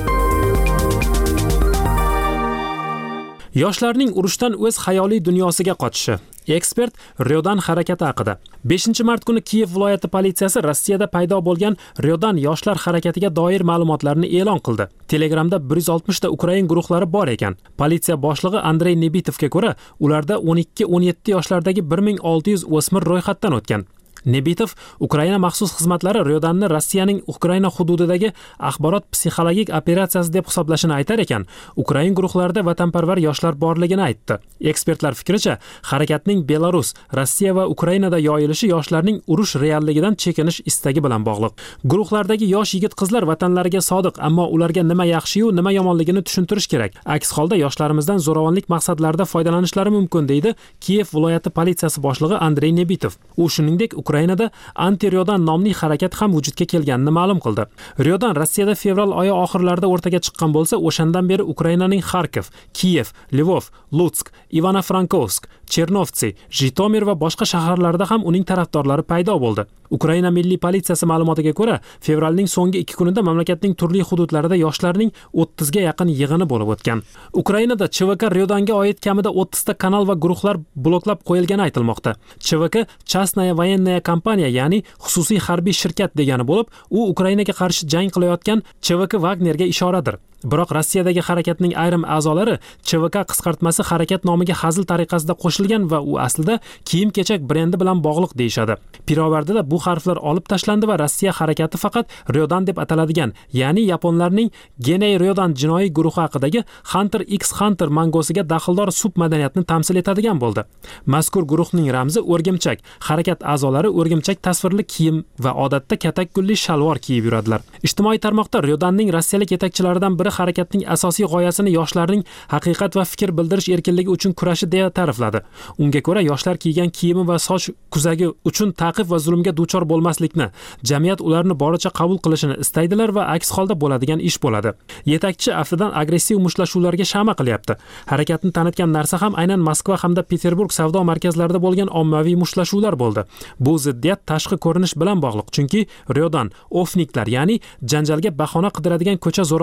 S1: Yoshlarning urushdan o'z xayoliy dunyosiga qochishi. Ekspert Ryodan harakati haqida. beshinchi mart kuni Kiyev viloyati politsiyasi Rossiyada paydo bo'lgan Ryodan yoshlar harakatiga doir ma'lumotlarni e'lon qildi. Telegramda bir yuz oltmish ta Ukrain guruhlari bor ekan. Politsiya boshlig'i Andrey Nebitovga ko'ra, ularda o'n ikki o'n yetti yoshlardagi bir ming olti yuz o'smir ro'yxatdan o'tgan. Nebitov Ukraina maxsus xizmatlari Ryodanni Rossiyaning Ukraina hududidagi axborot psixologik operatsiyasi deb hisoblashini aytar ekan, Ukrain guruhlarida vatanparvar yoshlar borligini aytdi. Ekspertlar fikricha, harakatning Belarus, Rossiya va Ukrainada yoyilishi yoshlarning urush realligidan chekinish istagi bilan bog'liq. Guruhlardagi yosh yigit-qizlar vatanlariga sodiq, ammo ularga nima yaxshi-yu, nima yomonligini tushuntirish kerak. Aks holda yoshlarimizdan zo'ravonlik maqsadlarida foydalanishlari mumkin, deydi Kiyev viloyati politsiyasi boshlig'i Andrey Nebitov. U shuningdek Ukrainada anti-Ryodan nomli harakat ham vujudga kelganini ma'lum qildi. Ryodan Rossiyada fevral oyi oxirlarida o'rtaga chiqqan bo'lsa, o'shandan beri Ukrainaning Kharkiv, Kiyev, Lvov, Lutsk, Ivano-Frankovsk, Chernovtsi, Jitomir va boshqa shaharlarda ham uning tarafdorlari paydo bo'ldi. Ukraina milliy politsiyasi ma'lumotiga ko'ra, fevralning so'nggi ikki kunida mamlakatning turli hududlarida yoshlarning o'ttizga yaqin yig'ini bo'lib o'tgan. Ukrainada C V K Ryodanga oid kamida o'ttiz ta kanal va guruhlar bloklab qo'yilgani aytilmoqda. C V K Chastnaya voyenная kompaniya, ya'ni xususiy harbiy shirkat degani bo'lib, u Ukrainaga qarshi jang qilayotgan C V K Wagnerga ishoradir. Biroq Rossiyadagi harakatning ayrim a'zolari C V K qisqartmasi harakat nomiga hazil tariqasida qo'shilgan va u aslida kiyim-kechak brendi bilan bog'liq deyshadi. Pirovardida bu harflar olib tashlandi va Rossiya harakati faqat Ryodan deb ataladigan, ya'ni yaponlarning Genei Ryodan jinoiy guruhi haqidagi Hunter x Hunter mangosiga daxldor submadaniyatni tamsil etadigan bo'ldi. Mazkur guruhning ramzi o'rgimchak. Harakat a'zolari o'rgimchak tasvirli kiyim va odatda katak gulli shalvor kiyib yuradilar. Ijtimoiy tarmoqda Ryodanning rossiyalik yetakchilaridan biri harakatning asosiy g'oyasini yoshlarning haqiqat va fikr bildirish erkinligi uchun kurashi deya ta'rifladi. Unga ko'ra, yoshlar kiygan kiyimi va soch kuzagi uchun ta'qib va zulmga duchor bo'lmaslikni, jamiyat ularni boricha qabul qilishini istaydilar va aks holda bo'ladigan ish bo'ladi. Yetakchi aftidan agressiv mushtlashuvlarga shama qilyapti. Harakatni tanitgan narsa ham aynan Moskva hamda Peterburg savdo markazlarida bo'lgan ommaviy mushtlashuvlar bo'ldi. Bu ziddiyat tashqi ko'rinish bilan bog'liq, chunki Ryodan ofniklar, ya'ni janjalga bahona qidiradigan ko'cha zo'ravonlari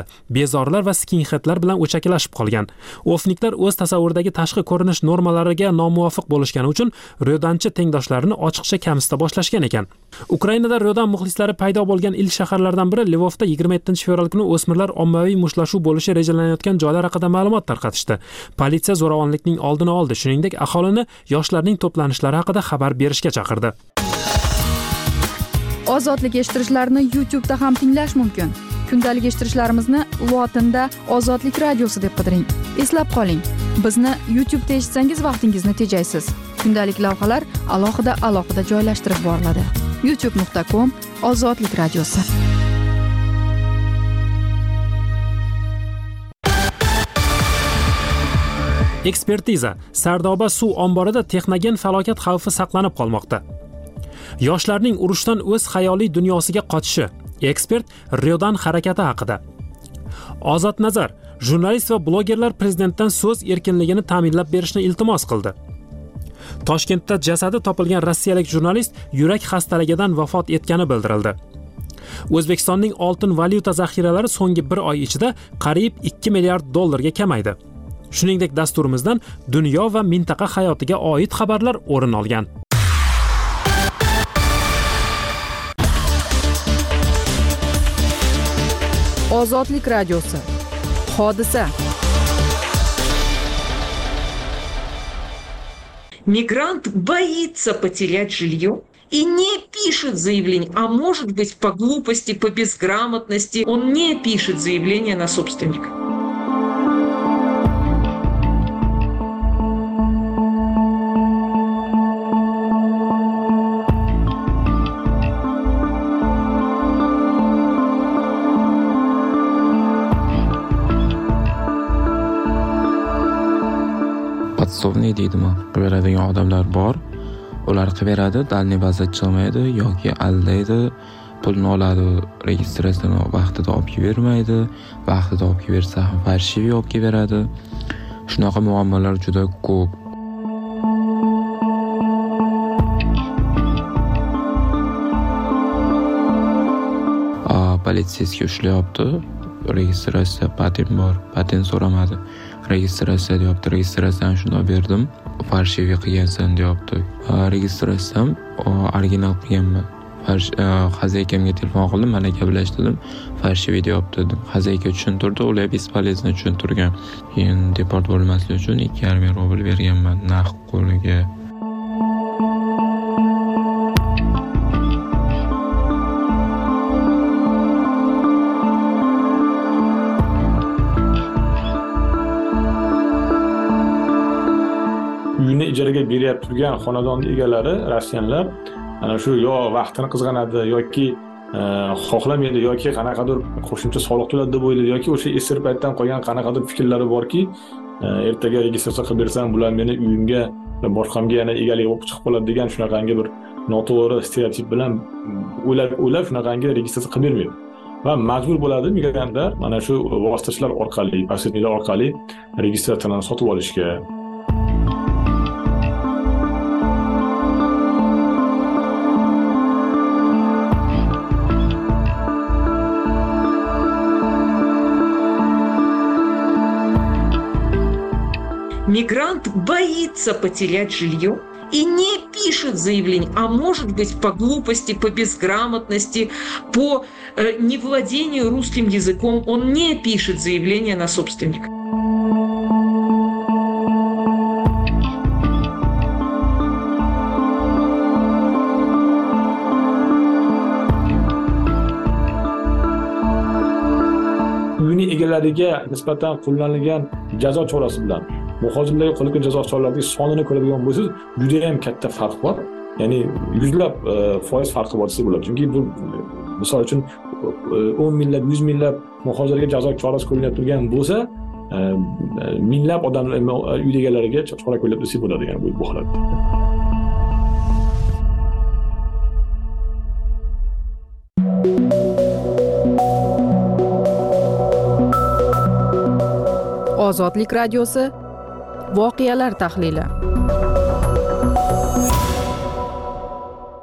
S1: bezorlar va skinheadlar bilan o'chakilashib qolgan. Ofniklar o'z tasavvuridagi tashqi ko'rinish normalariga nomuvofiq bo'lishgani uchun Ryodanchi tengdoshlarini ochiqcha kamsita boshlashgan ekan. Ukrainada Ryodan muxlislari paydo bo'lgan ilk shaharlardan biri Lvovda yigirma yettinchi fevral kuni o'smirlar ommaviy mushtlashuv bo'lishi rejalanayotgan joylar haqida ma'lumot tarqatishdi. Politsiya zo'ravonlikning oldini oldi, shuningdek aholini yoshlarning to'planishlari haqida xabar berishga chaqirdi.
S2: Ozodlik eshittirishlarni YouTube'da ham tinglash mumkin. Kundalik eshittirishlarimizni lotinda Ozodlik radiosi deb qidiring. Eslab qoling, bizni YouTube'da eshitsangiz vaqtingizni tejaysiz. Kundalik lavhalar alohida alohida joylashtirib boriladi. youtube nuqta com Ozodlik radiosi.
S1: Ekspertiza: Sardoba suv omborida texnogen falokat xavfi saqlanib qolmoqda. Yoshlarning urushdan o'z xayoliy dunyosiga qochishi. Ekspert Ryodan harakati haqida. Ozod Nazar: jurnalist va blogerlar prezidentdan so'z erkinligini ta'minlab berishni iltimos qildi. Toshkentda jasadi topilgan rossiyalik jurnalist yurak xastaligidan vafot etgani bildirildi. O'zbekistonning oltin valyuta zaxiralari so'nggi bir oy ichida qariyb ikki milliard dollarga kamaydi. Shuningdek, dasturimizdan dunyo va mintaqa hayotiga oid xabarlar o'rin olgan.
S2: Ozodlik radiosi. Hodisa.
S3: Мигрант боится потерять жилье и не пишет заявление, а может быть по глупости, по безграмотности он не пишет заявление на собственника.
S4: Podsovniy deydimi? Beradigan odamlar bor. Ular qilib beradi, dalniy baza chiqmaydi yoki aldaydi, pulni oladi, registratsiyani vaqtida olib bermaydi, vaqtida olib bersa ham farshiviy olib beradi. Shunaqa muammolar juda ko'p. A, politsiyasiga ushlayapti. Registratsiya patent bor, patent so'ramadi. Registratsiya deyapti, registratsiyani shunday berdim, farshiviy qilgansan deyapti. Registratsiyam original qilganman. Xazaykamga telefon qildim, mana gaplashdim, farshiviy deyapti dedim. Xazayka tushuntirdi, ular bespolezno tushuntirgan. Keyin deport bo'lmaslik uchun ikki yarim ming rubl berganman naqd qo'liga.
S5: Uyini ijaraga beryapti turgan xonadon egalari, rossiyanlar, ana shu yo vaqtini qizg'anadi yoki xohlamaydi yoki qanaqadir qo'shimcha soliq to'ladi deb o'ylaydi yoki o'sha esir paytdan qolgan qanaqadir fikrlari borki, ertaga registratsiya qilib bersam, bular meni uyimga va boshqamga yana egalik bo'lib chiqib qoladi degan shunaqangi bir noto'g'ri stereotip bilan o'ylab o'ylab shunaqangi registratsiya qilib bermaydi. Va majbur bo'ladi migrantlar mana shu vositachilar orqali, posredniklar orqali registratsiyani sotib olishga.
S3: Мигрант боится потерять жилье и не пишет заявление, а может быть по глупости, по безграмотности, по э, невладению русским языком он не пишет заявление на собственника.
S5: Uyini egalariga nisbatan qo'llanilgan jazo chorasi bilan muhojirlarga qo'llangan jazo choralarining sonini ko'radigan bo'lsangiz, juda ham katta farq bor. Ya'ni yuzlab foiz farqi bor desa bo'ladi. Chunki bu misol uchun o'n minglab, yuz minglab muhojirlarga jazo chorasi qo'llanib turgan bo'lsa, minglab odamlar uy egalariga chora qo'llanib desa bo'ladi, ya'ni bu holatda.
S2: Ozodlik radiosi voqealar tahlili.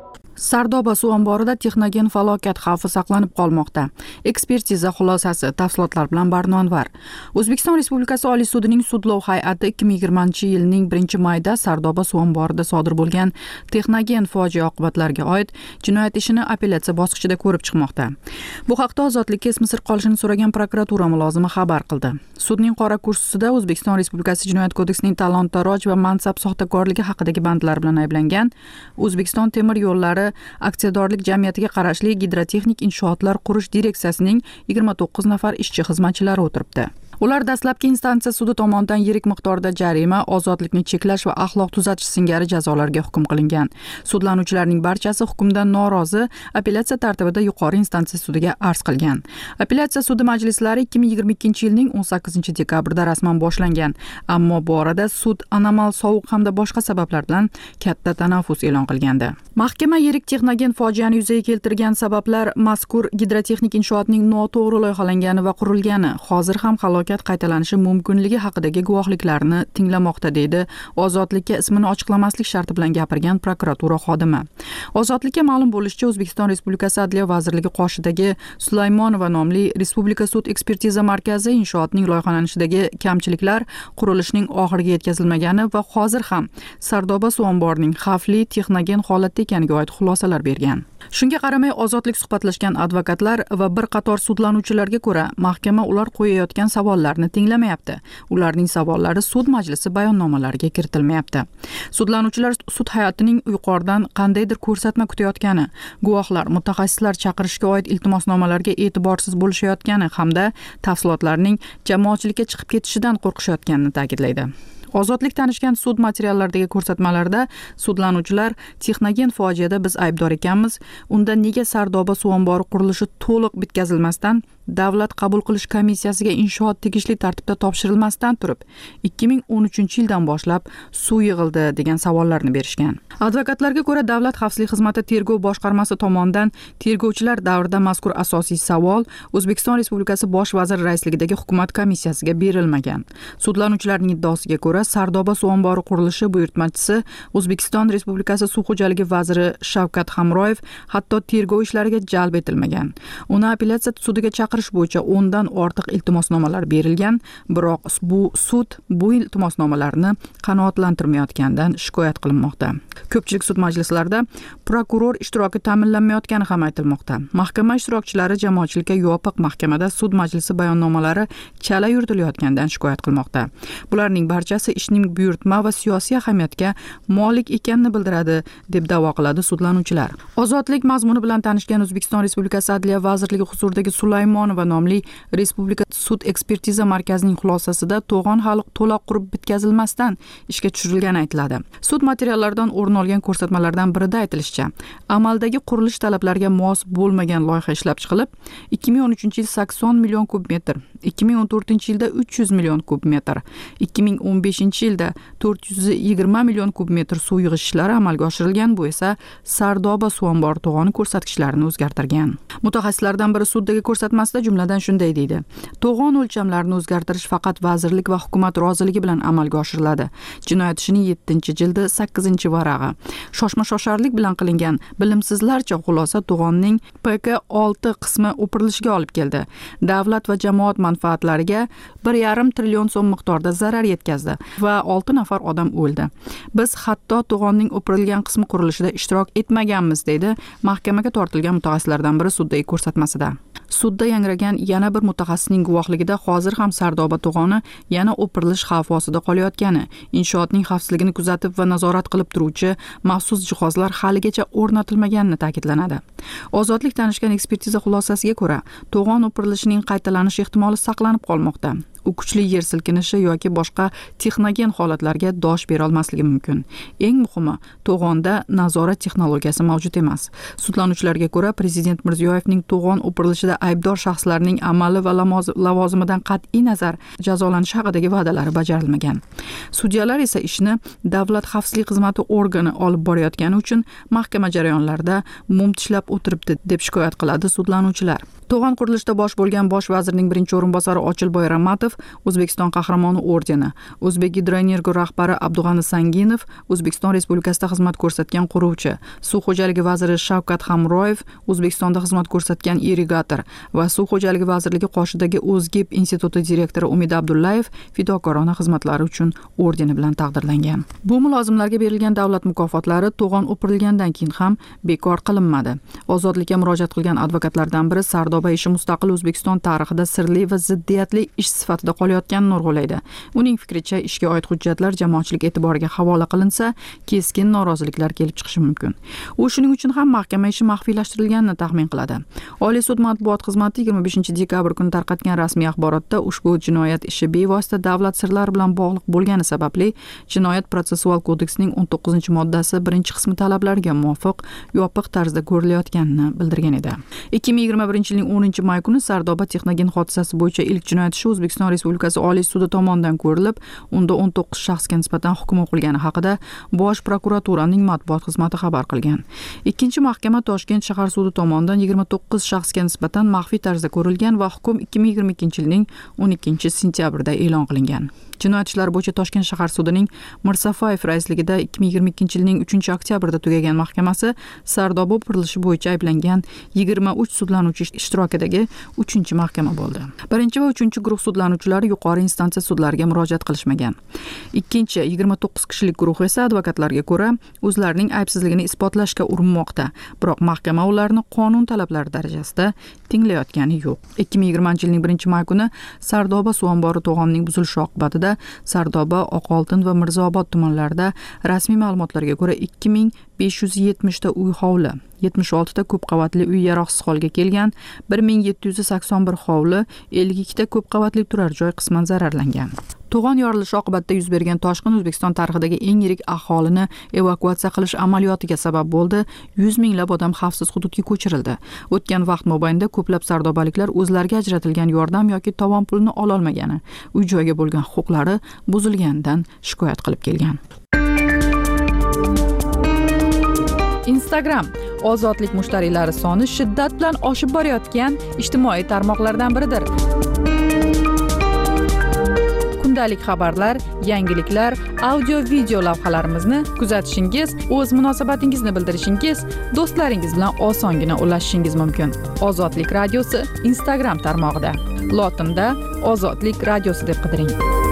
S2: Sardoba suv omborida texnogen falokat xavfi saqlanib qolmoqda. Ekspertiza xulosasi tafsilotlar bilan Barnonvar. O'zbekiston Respublikasi Oliy sudining sudlov hay'ati ikki ming yigirmanchi yilning birinchi mayida Sardoba suv omborida sodir bo'lgan texnogen fojia oqibatlariga oid jinoyat ishini apellyatsiya bosqichida ko'rib chiqmoqda. Bu haqda ozodlikka esmi sir qolishini so'ragan prokuratura mulozimi xabar qildi. Sudning qora kursisida O'zbekiston Respublikasi Jinoyat kodeksining talon-taroj va mansab soxtakorligi haqidagi bandlar bilan ayblangan O'zbekiston temir yo'llari aksiyadorlik jamiyatiga qarashli gidrotexnik inshootlar qurish direksiyasining yigirma to'qqiz nafar ishchi xizmatchilari o'tiribdi. Ular dastlabki instansiya sudi tomonidan yirik miqdorda jarima, ozodlikni cheklash va axloq tuzatish singari jazolarga hukm qilingan. Sudlanuvchilarning barchasi hukmdan norozi apellyatsiya tartibida yuqori instansiya sudiga arz qilgan. Apellyatsiya sudi majlislari ikki ming yigirma ikkinchi yilning o'n sakkizinchi dekabrida rasman boshlangan, ammo bu orada sud anomal sovuq hamda boshqa sabablar bilan katta tanaffus e'lon qilgandi. Mahkama yirik texnogen fojiani yuzaga keltirgan sabablar mazkur gidrotexnik inshootning noto'g'ri loyihalangani va qurilgani, hozir ham halokat qaytalanishi mumkinligi haqidagi guvohliklarni tinglamoqda, deydi Ozodlikka ismini ochiqlamaslik sharti bilan gapirgan prokuratura xodimi. Ozodlikka ma'lum bo'lishicha, O'zbekiston Respublikasi Adliya vazirligi qoshidagi Sulaymonova nomli Respublika sud ekspertiza markazi inshootning loyihalanishidagi kamchiliklar, qurilishning oxiriga yetkazilmagani va hozir ham Sardoba suv omborining xavfli texnogen holatda ekaniga oid xulosalar bergan. Shunga qaramay, Ozodlik suhbatlashgan advokatlar va bir qator sudlanuvchilarga ko'ra, mahkama ular qo'yayotgan savollarni tinglamayapti. Ularning savollari sud majlisi bayonnomalariga kiritilmayapti. Sudlanuvchilar sud hay'atining yuqoridan qandaydir ko'rsatma kutayotgani, guvohlar, mutaxassislar chaqirishga oid iltimosnomalarga e'tiborsiz bo'lishayotgani hamda tafsilotlarning jamoatchilikka chiqib ketishidan qo'rqishayotganini ta'kidlaydi. Ozodlik tanishgan sud materiallaridagi ko'rsatmalarda sudlanuvchilar texnogen fojiada biz aybdor ekanmiz, unda nega Sardoba suv ombori qurilishi to'liq bitkazilmasdan davlat qabul qilish komissiyasiga inshoot tegishli tartibda topshirilmasdan turib ikki ming o'n uchinchi yildan boshlab suv yig'ildi degan savollarni berishgan. Advokatlarga ko'ra, Davlat xavfsizlik xizmati tergov boshqarmasi tomonidan tergovchilar davrida mazkur asosiy savol O'zbekiston Respublikasi bosh vaziri raisligidagi hukumat komissiyasiga berilmagan. Sudlanuvchilarning iddaosiga ko'ra, Sardoba suv ombori qurilishi buyurtmachisi O'zbekiston Respublikasi suv xo'jaligi vaziri Shavkat Hamroyev hatto tergov ishlariga jalb etilmagan. Uni apellyatsiya sudiga chaqirish bo'yicha o'ndan ortiq iltimosnomalar berilgan, biroq bu sud bu iltimosnomalarni qanoatlantirmayotganidan shikoyat qilinmoqda. Ko'pchilik sud majlislarida prokuror ishtiroki ta'minlanmayotgani ham aytilmoqda. Mahkama ishtirokchilari jamoatchilikka yopiq mahkamada sud majlisi bayonnomalari chala yuritilayotganidan shikoyat qilmoqda. Bularning barchasi ishning buyurtma va siyosiy ahamiyatga molik ekanini bildiradi, deb da'vo qiladi sudlanuvchilar. Ozodlik mazmuni bilan tanishgan O'zbekiston Respublikasi Adliya vazirligi huzuridagi Sulaymonova nomli Respublika sud ekspertiza markazining xulosasida to'g'on hali to'liq qurib bitkazilmasdan ishga tushirilgani aytiladi. Sud materiallaridan o'rin olgan ko'rsatmalardan birida aytilishicha, amaldagi qurilish talablariga mos bo'lmagan loyiha ishlab chiqilib, ikki ming o'n uchinchi yil sakson million kub metr, ikki ming o'n to'rtinchi yilda uch yuz million kub metr, ikki ming o'n beshinchi yilda to'rt yuz yigirma million kub metr suv yig'ish ishlari amalga oshirilgan. Bu esa Sardoba suv ombori to'g'oni ko'rsatkichlarini o'zgartirgan. Mutaxassislardan biri suddagi ko'rsatmasida jumladan shunday deydi: to'g'on o'lchamlarini o'zgartirish faqat vazirlik va hukumat roziligi bilan amalga oshiriladi. Jinoyat ishining yettinchi jildi sakkizinchi varag'i. Shoshma-shosharlik bilan qilingan bilimsizlarcha xulosa to'g'onning P K olti qismi o'pirilishiga olib keldi. Davlat va jamoat manfaatlariga bir yarim trillion so'm miqdorda zarar yetkazdi va olti nafar odam o'ldi. Biz hatto to'g'onning o'pirilgan qismi qurilishida ishtirok etmaganmiz, deydi mahkamaga tortilgan mutaxassislardan biri suddagi ko'rsatmasida. Sudda yangragan yana bir mutaxassisning guvohligida hozir ham Sardoba to'g'oni yana o'pirilish xavfi ostida qolayotgani, inshootning xavfsizligini kuzatib va nazorat qilib turuvchi maxsus jihozlar haligacha o'rnatilmaganini ta'kidlanadi. Ozodlik tanishgan ekspertiza xulosasiga ko'ra, to'g'on o'pirilishining qaytalanish ehtimoli saqlanib qolmoqda. U kuchli yer silkinishi yoki boshqa texnogen holatlarga dosh bera olmasligi mumkin. Eng muhimi, to'g'onda nazorat texnologiyasi mavjud emas. Sudlanuvchilarga ko'ra, Prezident Mirziyoyevning to'g'on o'pirilishida aybdor shaxslarning amali va lavozimidan qat'iy nazar jazolanishi haqidagi va'dalari bajarilmagan. Sudyalar esa ishni Davlat xavfsizlik xizmati organi olib borayotgani uchun mahkama jarayonlarida mum tishlab o'tiribdi, deb shikoyat qiladi sudlanuvchilar. To'g'on qurilishida bosh bo'lgan bosh vazirning birinchi o'rinbosari Ochilboy Ramatov O'zbekiston qahramoni ordeni, O'zbek Gidroenergo rahbari Abdug'ani Sanginov O'zbekiston Respublikasida xizmat ko'rsatgan quruvchi, Suv xo'jaligi vaziri Shavkat Hamroyev O'zbekistonda xizmat ko'rsatgan irrigator va Suv xo'jaligi vazirligi qoshidagi O'zgib instituti direktori Umid Abdullayev fidokorona xizmatlari uchun ordeni bilan taqdirlangan. Bu mulozimlarga berilgan davlat mukofotlari To'g'on o'pirilgandan keyin ham bekor qilinmadi. Ozodlikka murojaat qilgan advokatlardan biri Sardoba ishi mustaqil O'zbekiston tarixida sirli va ziddiyatli ish sifatida qolayotganini urg'ulaydi. Uning fikricha, ishga oid hujjatlar jamoatchilik e'tiboriga havola qilinsa, keskin noroziliklar kelib chiqishi mumkin. U shuning uchun ham mahkama ishi maxfiylashtirilganini taxmin qiladi. Oliy sud matbuot xizmati yigirma beshinchi dekabr kuni tarqatgan rasmiy axborotda ushbu jinoyat ishi bevosita davlat sirlari bilan bog'liq bo'lgani sababli Jinoyat protsessual kodeksining o'n to'qqizinchi moddasi birinchi qismi talablariga muvofiq yopiq tarzda ko'rilayotganini bildirgan edi. ikki ming yigirma birinchi yilning o'ninchi may kuni Sardoba texnogen hodisasi bo'yicha ilk jinoyat ishi O'zbekiston Respublikasi Oliy sudi tomonidan ko'rilib, unda o'n to'qqiz shaxsga nisbatan hukm o'qilgani haqida Bosh prokuraturaning matbuot xizmati xabar qilgan. Ikkinchi mahkama Toshkent shahar sudi tomonidan yigirma to'qqiz shaxsga nisbatan maxfiy tarzda ko'rilgan va hukm ikki ming yigirma ikkinchi yilning o'n ikkinchi sentyabrida e'lon qilingan. Jinoyat ishlari bo'yicha Toshkent shahar sudining Mirsafayev raisligida ikki ming yigirma ikkinchi yilning uchinchi oktyabrida tugagan mahkamasi Sardoba o'pirilishi bo'yicha ayblangan yigirma uch sudlanuvchi ishtirokidagi uchinchi mahkama bo'ldi. Birinchi va uchinchi guruh sudlanuvchilari yuqori instansiya sudlariga murojaat qilishmagan. Ikkinchi yigirma to'qqiz kishilik guruh esa advokatlarga ko'ra o'zlarining aybsizligini isbotlashga urinmoqda, biroq mahkama ularni qonun talablari darajasida tinglayotgani yo'q. ikki ming yigirmanchi yilning birinchi may kuni Sardoba suv ombori to'g'onining buzilishi oqibatida Sardoba, Oqoltin va Mirzaobod tumanlarida rasmiy ma'lumotlarga ko'ra ikki ming besh yuz yetmish ta uy hovli, yetmish olti ta ko'p qavatli uy yaroqsiz holga kelgan, bir ming yetti yuz sakson bir hovli, ellik ikki ta ko'p qavatli turar joy qisman zararlangan. To'g'on yorilishi oqibatida yuz bergan toshqin O'zbekiston tarixidagi eng yirik aholini evakuatsiya qilish amaliyotiga sabab bo'ldi. yuz minglab odam xavfsiz hududga ko'chirildi. O'tgan vaqt mobaynida ko'plab sardobaliklar o'zlariga ajratilgan yordam yoki tovon pulini ola olmagani, uy joyga bo'lgan huquqlari buzilganidan shikoyat qilib kelgan. Instagram ozodlik mushtariylari soni shiddat bilan oshib borayotgan ijtimoiy tarmoqlardan biridir. Kundalik xabarlar, yangiliklar, audio-video lavhalarimizni kuzatishingiz, o'z munosabatingizni bildirishingiz, do'stlaringiz bilan osongina ulashishingiz mumkin. Ozodlik radiosi Instagram tarmog'ida. Lotinda Ozodlik radiosi deb qidiring.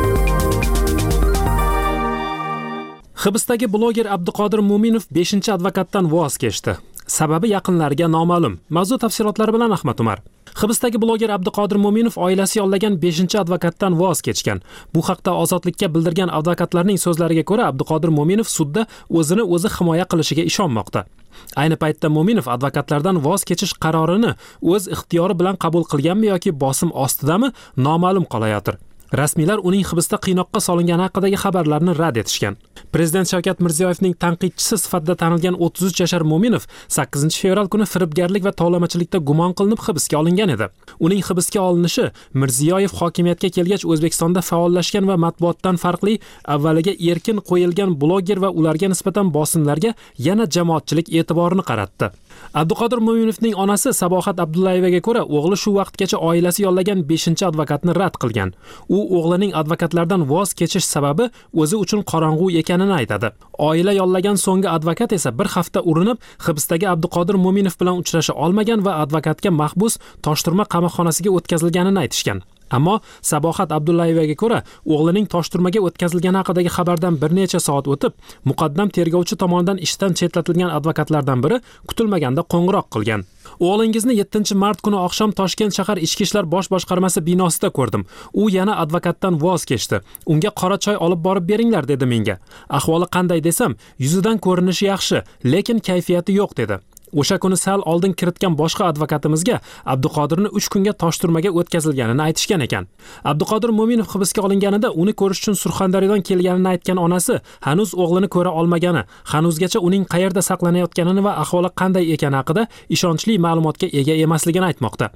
S1: Hibsdagi bloger Abduqodir Mo'minov beshinchi advokatdan voz kechdi. Sababi yaqinlariga noma'lum. Mavzu tafsilotlari bilan Ahmad Umar. Hibsdagi bloger Abduqodir Mo'minov oilasi yollagan beshinchi advokatdan voz kechgan. Bu haqda Ozodlikka bildirgan advokatlarning so'zlariga ko'ra, Abduqodir Mo'minov sudda o'zini o'zi himoya qilishiga ishonmoqda. Ayni paytda Mo'minov advokatlardan voz kechish qarorini o'z ixtiyori bilan qabul qilganmi yoki bosim ostidami noma'lum qolayotir. Rasmiylar uning hibsda qiynoqqa solingani haqidagi xabarlarni rad etishgan. Prezident Shavkat Mirziyoyevning tanqidchisi sifatida tanilgan o'ttiz uch yashar Mo'minov sakkizinchi fevral kuni firibgarlik va tovlamachilikda gumon qilinib hibsga olingan edi. Uning hibsga olinishi Mirziyoyev hokimiyatga kelgach O'zbekistonda faollashgan va matbuotdan farqli avvaliga erkin qo'yilgan bloger va ularga nisbatan bosimlarga yana jamoatchilik e'tiborini qaratdi. Abduqodir Mo'minovning onasi Sabohat Abdullayevaga ko'ra, o'g'li shu vaqtgacha oilasi yollagan beshinchi advokatni rad qilgan. U o'g'lining advokatlardan voz kechish sababi o'zi uchun qorong'u ekanini aytadi. Oila yollagan so'nggi advokat esa bir hafta urinib, hibsdagi Abduqodir Mo'minov bilan uchrasha olmagan va advokatga mahbus Toshturma qamoqxonasiga o'tkazilganini aytishgan. Ammo Sabohat Abdullayevaga ko'ra, o'g'lining Toshturmaga o'tkazilgani haqidagi xabardan bir necha soat o'tib, muqaddam tergovchi tomonidan ishdan chetlatilgan advokatlardan biri kutilmaganda qo'ng'iroq qilgan. O'g'lingizni yettinchi mart kuni oqshom Toshkent shahar ichki ishlar bosh boshqarmasi binosida ko'rdim. U yana advokatdan voz kechdi. Unga qora choy olib borib beringlar dedi menga. Ahvoli qanday desam, yuzidan ko'rinishi yaxshi, lekin kayfiyati yo'q dedi. O'sha kuni sal oldin kiritgan boshqa advokatimizga Abduqodirni uch kunga Toshturmaga o'tkazilganini aytishgan ekan. Abduqodir Mo'minov hibsga olinganida uni ko'rish uchun Surxondaryodan kelganini aytgan onasi hanuz o'g'lini ko'ra olmagani, hanuzgacha uning qayerda saqlanayotganini va ahvoli qanday ekani haqida ishonchli ma'lumotga ega emasligini aytmoqda.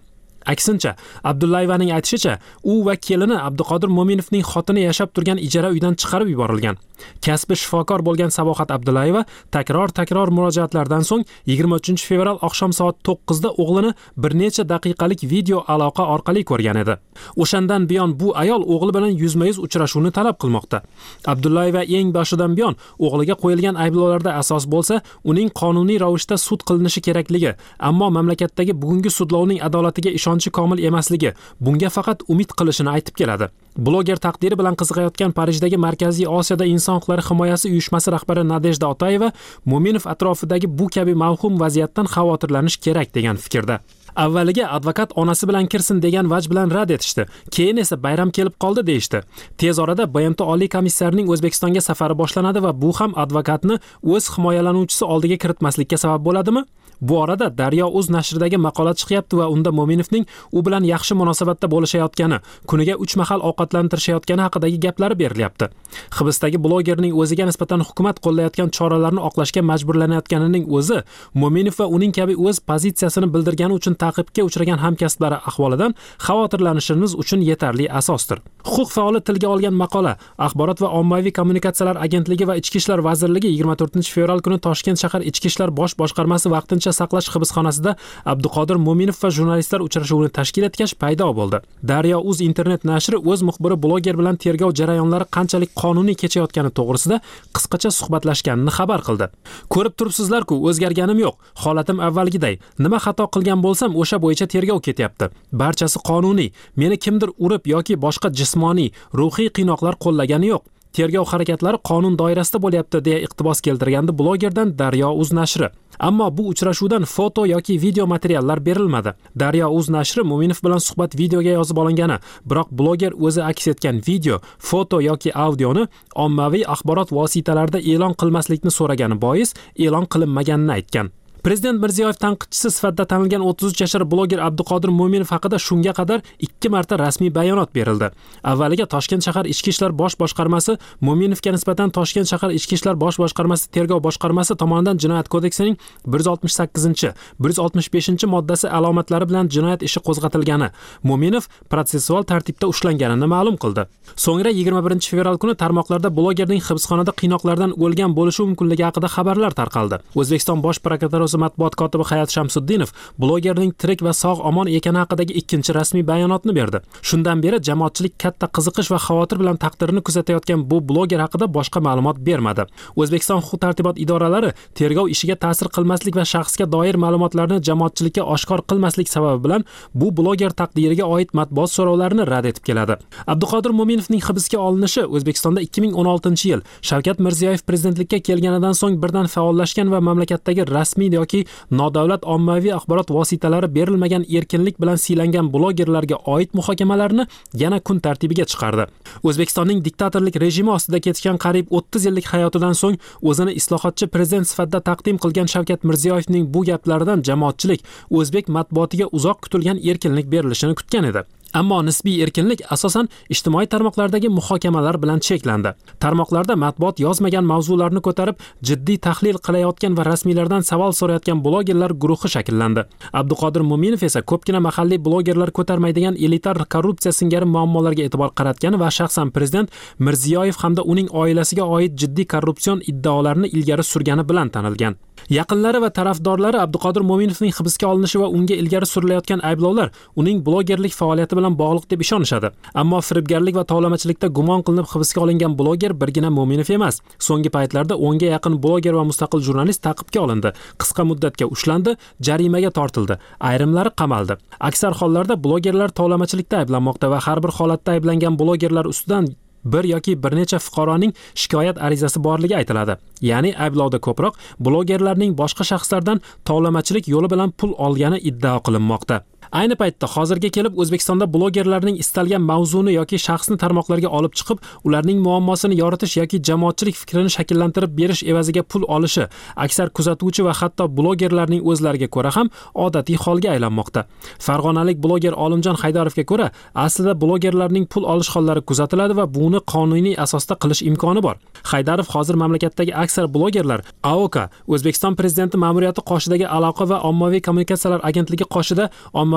S1: Aksincha, Abdullayevaning aytishicha, u va kelini Abduqodir Mo'minovning xotini yashab turgan ijara uydan chiqarib yuborilgan. Kasbi shifokor bo'lgan Sabohat Abdullayeva takror-takror murojaatlardan so'ng yigirma uchinchi fevral oqshom soat to'qqizda o'g'lini bir necha daqiqalik video aloqa orqali ko'rgan edi. O'shandan buyon bu ayol o'g'li bilan yuzma-yuz uchrashuvni talab qilmoqda. Abdullayeva eng boshidan buyon o'g'liga qo'yilgan ayblovlarda asos bo'lsa, uning qonuniy ravishda sud qilinishi kerakligi, ammo mamlakatdagi bugungi sudlovning adolatiga ishonchi komil emasligi, bunga faqat umid qilishini aytib keladi. Bloger taqdiri bilan qiziqayotgan Parijdagi Markaziy Osiyoda inson huquqlari himoyasi uyushmasi rahbari Nadejda Otayeva Mo'minov atrofidagi bu kabi mavhum vaziyatdan xavotirlanish kerak degan fikrda. Avvaliga advokat onasi bilan kirsin degan vaj bilan rad etishdi. Keyin esa bayram kelib qoldi deyishdi. Tez orada B M T Oliy komissarining O'zbekistonga safari boshlanadi va bu ham advokatni o'z himoyalanuvchisi oldiga kiritmaslikka sabab bo'ladimi? Bu orada Daryo.uz nashridagi maqola chiqyapti va unda Mo'minovning u bilan yaxshi munosabatda bo'lishayotgani, kuniga uch mahal ovqatlantirishayotgani haqidagi gaplari berilyapti. Hibsdagi blogerning o'ziga nisbatan hukumat qo'llayotgan choralarni oqlashga majburlanayotganining o'zi Mo'minov va uning kabi o'z pozitsiyasini bildirgani uchun ta'qibga uchragan hamkasblari ahvolidan xavotirlanishimiz uchun yetarli asosdir. Huquq faoli tilga olgan maqola Axborot va ommaviy kommunikatsiyalar agentligi va Ichki ishlar vazirligi yigirma to'rtinchi fevral kuni Toshkent shahar Ichki ishlar bosh boshqarmasi vaqtincha saqlash hibsxonasida Abduqodir Mo'minov va jurnalistlar uchrashuvini tashkil etgach paydo bo'ldi. Daryo.uz internet nashri o'z muxbiri bloger bilan tergov jarayonlari qanchalik qonuniy kechayotgani to'g'risida qisqacha suhbatlashganini xabar qildi. Ko'rib turibsizlar-ku, o'zgarganim yo'q. Holatim avvalgiday. Nima xato qilgan bo'lsam, o'sha bo'yicha tergov ketyapti. Barchasi qonuniy. Meni kimdir urib yoki boshqa jismoniy, ruhiy qiynoqlar qo'llagani yo'q. Tergov harakatlari qonun doirasida bo'lyapti deya iqtibos keltirgandi blogerdan Daryo.uz nashri. Ammo bu uchrashuvdan foto yoki video materiallar berilmadi. Daryo.uz nashri Mo'minov bilan suhbat videoga yozib olingani, biroq bloger o'zi aks etgan video, foto yoki audioni ommaviy axborot vositalarida e'lon qilmaslikni so'ragani bois e'lon qilinmaganini aytgan. Prezident Mirziyoyev tanqidchisi sifatida tanilgan o'ttiz uch yashar bloger Abduqodir Mo'minov haqida shunga qadar ikki marta rasmiy bayonot berildi. Avvaliga Toshkent shahar Ichki ishlar bosh boshqarmasi Mo'minovga nisbatan Toshkent shahar Ichki ishlar bosh boshqarmasi tergov boshqarmasi tomonidan Jinoyat kodeksining bir yuz oltmish sakkizinchi, bir yuz oltmish beshinchi moddasi alomatlari bilan jinoyat ishi qo'zg'atilgani, Mo'minov protsessual tartibda ushlanganini ma'lum qildi. So'ngra yigirma birinchi fevral kuni tarmoqlarda blogerning hibsxonada qiynoqlardan o'lgan bo'lishi mumkinligi haqida xabarlar tarqaldi. O'zbekiston bosh prokuraturasi matbuot kotibi Hayot Shamsuddinov blogerning tirik va sog' omon ekani haqidagi ikkinchi rasmiy bayonotni berdi. Shundan beri jamoatchilik katta qiziqish va xavotir bilan taqdirini kuzatayotgan bu bloger haqida boshqa ma'lumot bermadi. O'zbekiston huquq tartibot idoralari tergov ishiga ta'sir qilmaslik va shaxsga doir ma'lumotlarni jamoatchilikka oshkor qilmaslik sababi bilan bu bloger taqdiriga oid matbuot so'rovlarini rad etib keladi. Abduqodir Mo'minovning hibsga olinishi O'zbekistonda ikki ming o'n oltinchi yil Shavkat Mirziyoyev prezidentlikka kelganidan so'ng birdan faollashgan va mamlakatdagi rasmiy yoki nodavlat ommaviy axborot vositalari berilmagan erkinlik bilan siylangan blogerlarga oid muhokamalarni yana kun tartibiga chiqardi. O'zbekistonning diktatorlik rejimi ostida ketgan qariyb o'ttiz yillik hayotidan so'ng o'zini islohotchi prezident sifatida taqdim qilgan Shavkat Mirziyoyevning bu gaplaridan jamoatchilik o'zbek matbuotiga uzoq kutilgan erkinlik berilishini kutgan edi. Ammo nisbiy erkinlik asosan ijtimoiy tarmoqlardagi muhokamalar bilan cheklandi. Tarmoqlarda matbuot yozmagan mavzularni ko'tarib, jiddiy tahlil qilayotgan va rasmiylardan savol so'rayotgan blogerlar guruhi shakllandi. Abduqodir Mo'minov esa ko'pgina mahalliy blogerlar ko'tarmaydigan elitar korrupsiya singari muammolarga e'tibor qaratgani va shaxsan prezident Mirziyoyev hamda uning oilasiga oid jiddiy korrupsion iddaolarni ilgari surgani bilan tanilgan. Yaqinlari va tarafdorlari Abduqodir Mo'minovning hibsga olinishi va unga ilgari surilayotgan ayblovlar uning blogerlik faoliyati bilan bog'liq deb ishonishadi. Ammo firibgarlik va tovlamachilikda gumon qilinib hibsga olingan bloger birgina Mo'minov emas. So'nggi paytlarda o'nga yaqin bloger va mustaqil jurnalist ta'qibga olindi, qisqa muddatga ushlandi, jarimaga tortildi, ayrimlari qamaldi. Aksar hollarda blogerlar tovlamachilikda ayblanmoqda va har bir holatda ayblangan blogerlar ustidan bir yoki bir necha fuqaroning shikoyat arizasi borligi aytiladi. Ya'ni ayblovda ko'proq blogerlarning boshqa shaxslardan tovlamachilik yo'li bilan pul olgani iddao qilinmoqda. Ayni paytda hozirga kelib O'zbekistonda blogerlarning istalgan mavzuni yoki shaxsni tarmoqlarga olib chiqib, ularning muammosini yoritish yoki jamoatchilik fikrini shakllantirib berish evaziga pul olishi aksar kuzatuvchi va hatto blogerlarning o'zlariga ko'ra ham odatiy holga aylanmoqda. Farg'onalik bloger Olimjon Haydarovga ko'ra, aslida blogerlarning pul olish hollari kuzatiladi va buni qonuniy asosda qilish imkoni bor. Haydarov hozir mamlakatdagi aksar blogerlar A O K, O'zbekiston prezidenti ma'muriyati qoshidagi aloqa va ommaviy kommunikatsiyalar agentligi qoshida ommaviy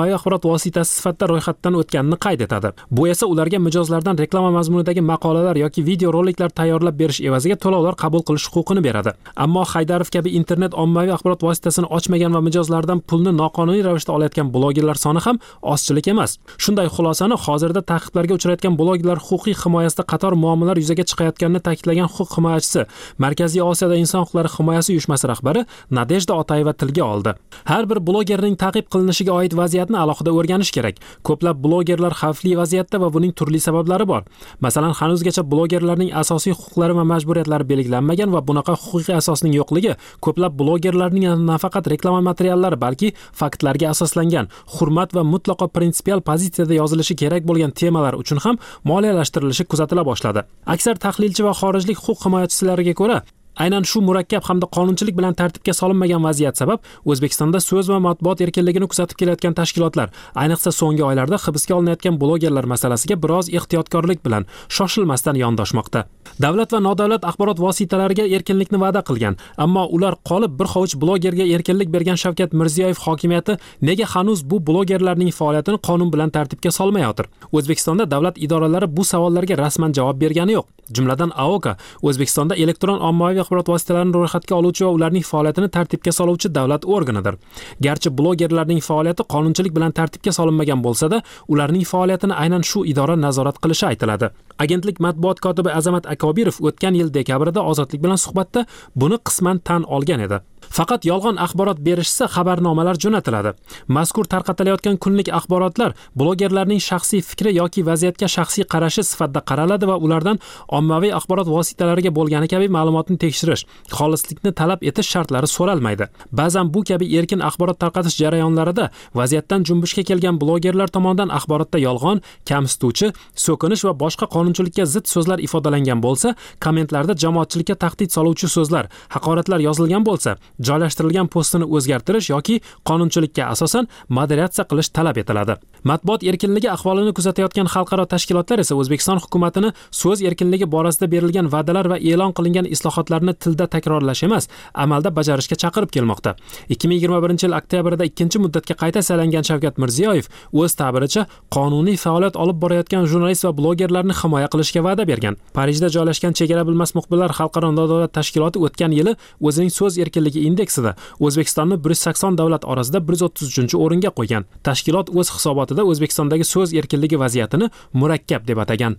S1: ommaviy axborot vositasi sifatida ro'yxatdan o'tganini qayd etadi. Bu esa ularga mijozlardan reklama mazmunidagi maqolalar yoki video roliklar tayyorlab berish evaziga to'lovlar qabul qilish huquqini beradi. Ammo Haydarov kabi internet ommaviy axborot vositasini ochmagan va mijozlardan pulni noqonuniy ravishda olayotgan blogerlar soni ham ozchilik emas. Shunday xulosani hozirda ta'qiblarga uchrayotgan blogerlar huquqiy himoyasida qator muammolar yuzaga chiqayotganini ta'kidlagan huquq himoyachisi, Markaziy Osiyoda inson huquqlari himoyasi uyushmasi rahbari Nadejda Otayeva tilga oldi. Har bir blogerning ta'qib qilinishiga oid vaziyatni alohida o'rganish kerak. Ko'plab blogerlar xavfli vaziyatda va buning turli sabablari bor. Masalan, hanuzgacha blogerlarning asosiy huquqlari va majburiyatlari belgilanmagan va bunaqa huquqiy asosning yo'qligi ko'plab blogerlarning nafaqat reklama materiallari, balki faktlarga asoslangan, hurmat va mutlaqo prinsipial pozitsiyada yozilishi kerak bo'lgan temalar uchun ham moliyalashtirilishi kuzatila boshladi. Aksar tahlilchi va xorijlik huquq himoyachisilariga ko'ra, aynan shu murakkab hamda qonunchilik bilan tartibga solinmagan vaziyat sabab O'zbekistonda so'z va matbuot erkinligini kuzatib kelayotgan tashkilotlar, ayniqsa so'nggi oylarda hibsga olinayotgan blogerlar masalasiga biroz ehtiyotkorlik bilan shoshilmasdan yondoshmoqda. Davlat va nodavlat axborot vositalariga erkinlikni va'da qilgan, ammo ular qolib bir hovuch blogerga erkinlik bergan Shavkat Mirziyoyev hokimiyati nega hanuz bu blogerlarning faoliyatini qonun bilan tartibga solmayotir? O'zbekistonda davlat idoralari bu savollarga rasman javob bergani yo'q. Jumladan A O K O'zbekistonda elektron ommaviy axborot vositalarini ro'yxatga oluvchi va ularning faoliyatini tartibga soluvchi davlat organidir. Garchi blogerlarning faoliyati qonunchilik bilan tartibga solinmagan bo'lsa-da, ularning faoliyatini aynan shu idora nazorat qilishi aytiladi. Agentlik matbuot kotibi Azamat Akobirov o'tgan yil dekabrida Ozodlik bilan suhbatda buni qisman tan olgan edi. Faqat yolg'on axborot berishsa xabarnomalar jo'natiladi. Mazkur tarqatilayotgan kunlik axborotlar blogerlarning shaxsiy fikri yoki vaziyatga shaxsiy qarashi sifatida qaraladi va ulardan ommaviy axborot vositalariga bo'lgani kabi ma'lumotni tekshirish, xolislikni talab etish shartlari so'ralmaydi. Ba'zan bu kabi erkin axborot tarqatish jarayonlarida vaziyatdan junbushga kelgan blogerlar tomonidan axborotda yolg'on, kamsituvchi, so'kinish va boshqa qonunchilikka zid so'zlar ifodalangan bo'lsa, kommentlarda jamoatchilikka tahdid soluvchi so'zlar, haqoratlar yozilgan bo'lsa, joylashtirilgan postini o'zgartirish yoki qonunchilikka asosan moderatsiya qilish talab etiladi. Matbuot erkinligi ahvolini kuzatayotgan xalqaro tashkilotlar esa O'zbekiston hukumatini so'z erkinligi borasida berilgan va'dalar va e'lon qilingan islohotlarni tilda takrorlash emas, amalda bajarishga chaqirib kelmoqda. ikki ming yigirma birinchi yil oktyabrda ikkinchi muddatga qayta saylangan Shavkat Mirziyoyev o'z ta'biricha qonuniy faoliyat olib borayotgan jurnalist va blogerlarni himoya qilishga va'da bergan. Parijda joylashgan Chegara bilmas muxbirlar xalqaro nodavlat tashkiloti o'tgan yili o'zining so'z erkinligi indeksida O'zbekistonni bir yuz sakson davlat orasida bir yuz o'ttiz uchinchi o'ringa qo'ygan. Tashkilot o'z hisobotida O'zbekistondagi so'z erkinligi vaziyatini murakkab deb atagan.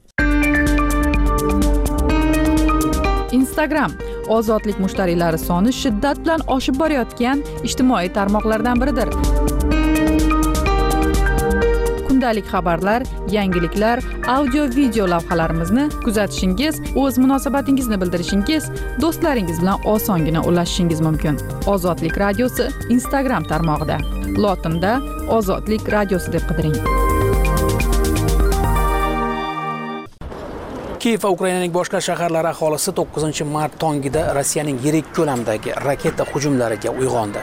S2: Instagram ozodlik mushtariylari soni shiddat bilan oshib borayotgan ijtimoiy tarmoqlardan biridir. Kundalik xabarlar, yangiliklar, audio-video lavhalarimizni kuzatishingiz, o'z munosabatingizni bildirishingiz, do'stlaringiz bilan osongina ulashishingiz mumkin. Ozodlik radiosi Instagram tarmog'ida. Lotinda Ozodlik radiosi deb qidiring.
S6: Kiyev va Ukrainaning boshqa shaharlari aholisi to'qqizinchi mart tongida Rossiyaning yirik ko'lamdagi raketa hujumlariga uyg'ondi.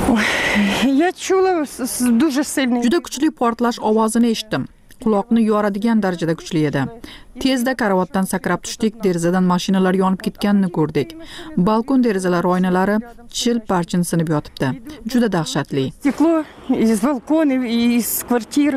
S2: Juda kuchli portlash ovozini eshitdim. Quloqni yoradigan darajada kuchli edi. Tezda karavotdan sakrab tushdik, derazadan mashinalar yonib ketganini ko'rdik. Balkon derazalari oynalari chil-parchin sinib yotibdi. Juda dahshatli.
S7: Стекло из балкона, из квартир.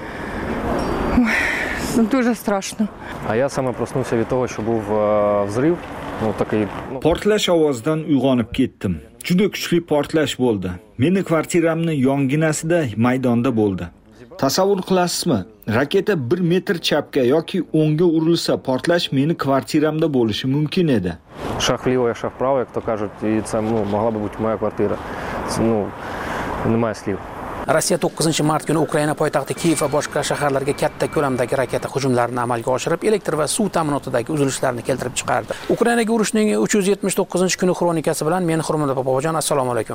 S7: Дуже страшно.
S8: А я саме проснулся від того, що був взрив. Ну такий, ну...
S9: Portlash ovozidan uyg'onib ketdim. Juda kuchli portlash bo'ldi. Meni kvartiramni yonginasida maydonda bo'ldi. Tasavvur qilasizmi? Raketa bir metr chapga yoki o'ngga urilsa, portlash meni kvartiramda bo'lishi mumkin edi.
S8: Шаг вліво, я шаг вправо, як то кажуть, і це, ну, могла би бути моя квартира. Ну, немає слів.
S6: Rossiya to'qqizinchi mart kuni Ukraina poytaxti Kiyev va boshqa shaharlarga katta ko'lamdagi raketa hujumlarini amalga oshirib, elektr va suv ta'minotidagi uzilishlarni keltirib chiqardi. Ukrainaga urushning uch yuz yetmish to'qqizinchi kuni xonikasi bilan men Xurmoda Popojon, assalomu alaykum.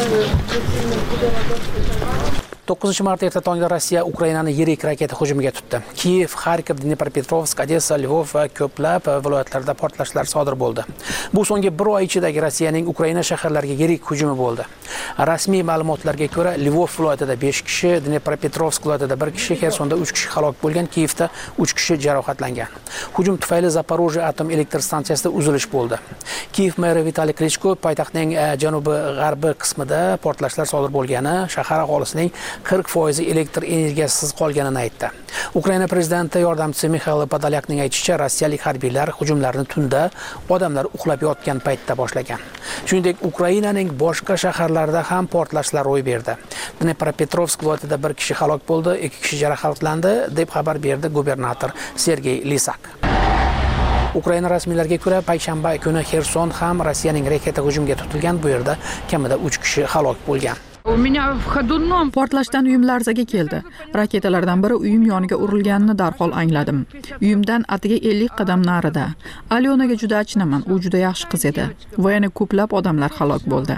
S6: to'qqizinchi mart erta tongda Rossiya Ukrainani yirik raketa hujumiga tutdi. Kiyev, Xarkov, Dnepropetrovsk, Odessa, Lvov va ko'plab viloyatlarda portlashlar sodir bo'ldi. Bu so'nggi bir oy ichidagi Rossiyaning Ukraina shaharlariga yirik hujumi bo'ldi. Rasmiy ma'lumotlarga ko'ra, Lvov viloyatida besh kishi, Dnepropetrovsk viloyatida bir kishi, Xersonda uch kishi halok bo'lgan, Kiyevda uch kishi jarohatlangan. Hujum tufayli Zaporojye atom elektr stansiyasida uzilish bo'ldi. Kiyev meri Vitaliy Klichko poytaxtning janubi-g'arbiy qismida portlashlar sodir bo'lgani, shahar aholisining qirq foizi elektr energiyasiz qolganini aytdi. Ukraina prezidenti yordamchisi Mixail Podolyakning aytishicha, rossiyalik harbiylar hujumlarni tunda odamlar uxlab yotgan paytda boshlagan. Shuningdek, Ukrainaning boshqa shaharlarida ham portlashlar ro'y berdi. Dnepropetrovsk viloyatida bir kishi halok bo'ldi, ikki kishi jarohatlandi, deb xabar berdi gubernator Sergey Lisak. Ukraina rasmiylariga ko'ra, payshanba kuni Xerson ham Rossiyaning raketa hujumiga tutilgan. Bu yerda kamida uch kishi halok bo'lgan.
S2: Portlashdan uyim larzaga keldi. Raketalardan biri uyim yoniga urilganini darhol angladim. Uyimdan atiga ellik qadam narida. Alyonaga juda achinaman, u juda yaxshi qiz edi. Va yana ko'plab odamlar halok bo'ldi.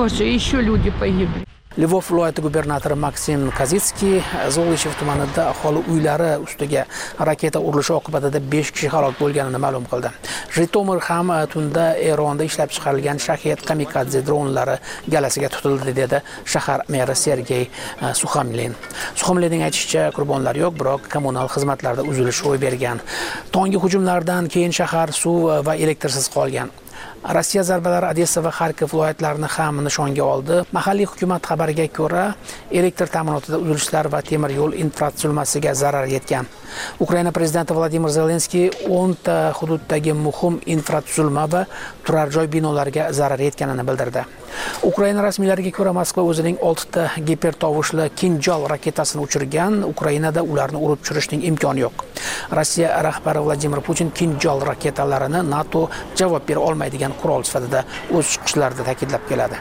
S6: Lvov viloyati gubernatori Maksim Kazitskiy Zolishev tumanida aholi uylari ustiga raketa urilishi oqibatida besh kishi halok bo'lganini ma'lum qildi. Jitomir ham tunda Eronda ishlab chiqarilgan Shahed kamikadze dronlari galasiga tutildi, dedi shahar meri Sergey Suxamlin. Suxamlinning aytishicha, qurbonlar yo'q, biroq kommunal xizmatlarda uzilish ro'y bergan. Tonggi hujumlardan keyin shahar suv va elektrsiz qolgan. Rossiya zarbalari Odessa va Xarkov viloyatlarini ham nishonga oldi. Mahalliy hukumat xabariga ko'ra, elektr ta'minotida uzilishlar va temir yo'l infratuzilmasiga zarar yetgan. Ukraina prezidenti Vladimir Zelenskiy o'n ta hududdagi muhim infratuzilma va turar joy binolariga zarar yetganini bildirdi. Ukraina rasmiylariga ko'ra, Moskva o'zining oltita gipertovushli Kinjal raketasini uchirgan. Ukrainada ularni urib tushirishning imkoni yo'q. Rossiya rahbari Vladimir Putin Kinjal raketalarini NATO javob bera olmaydigan qurol sifatida o'z chiqishlarida ta'kidlab keladi.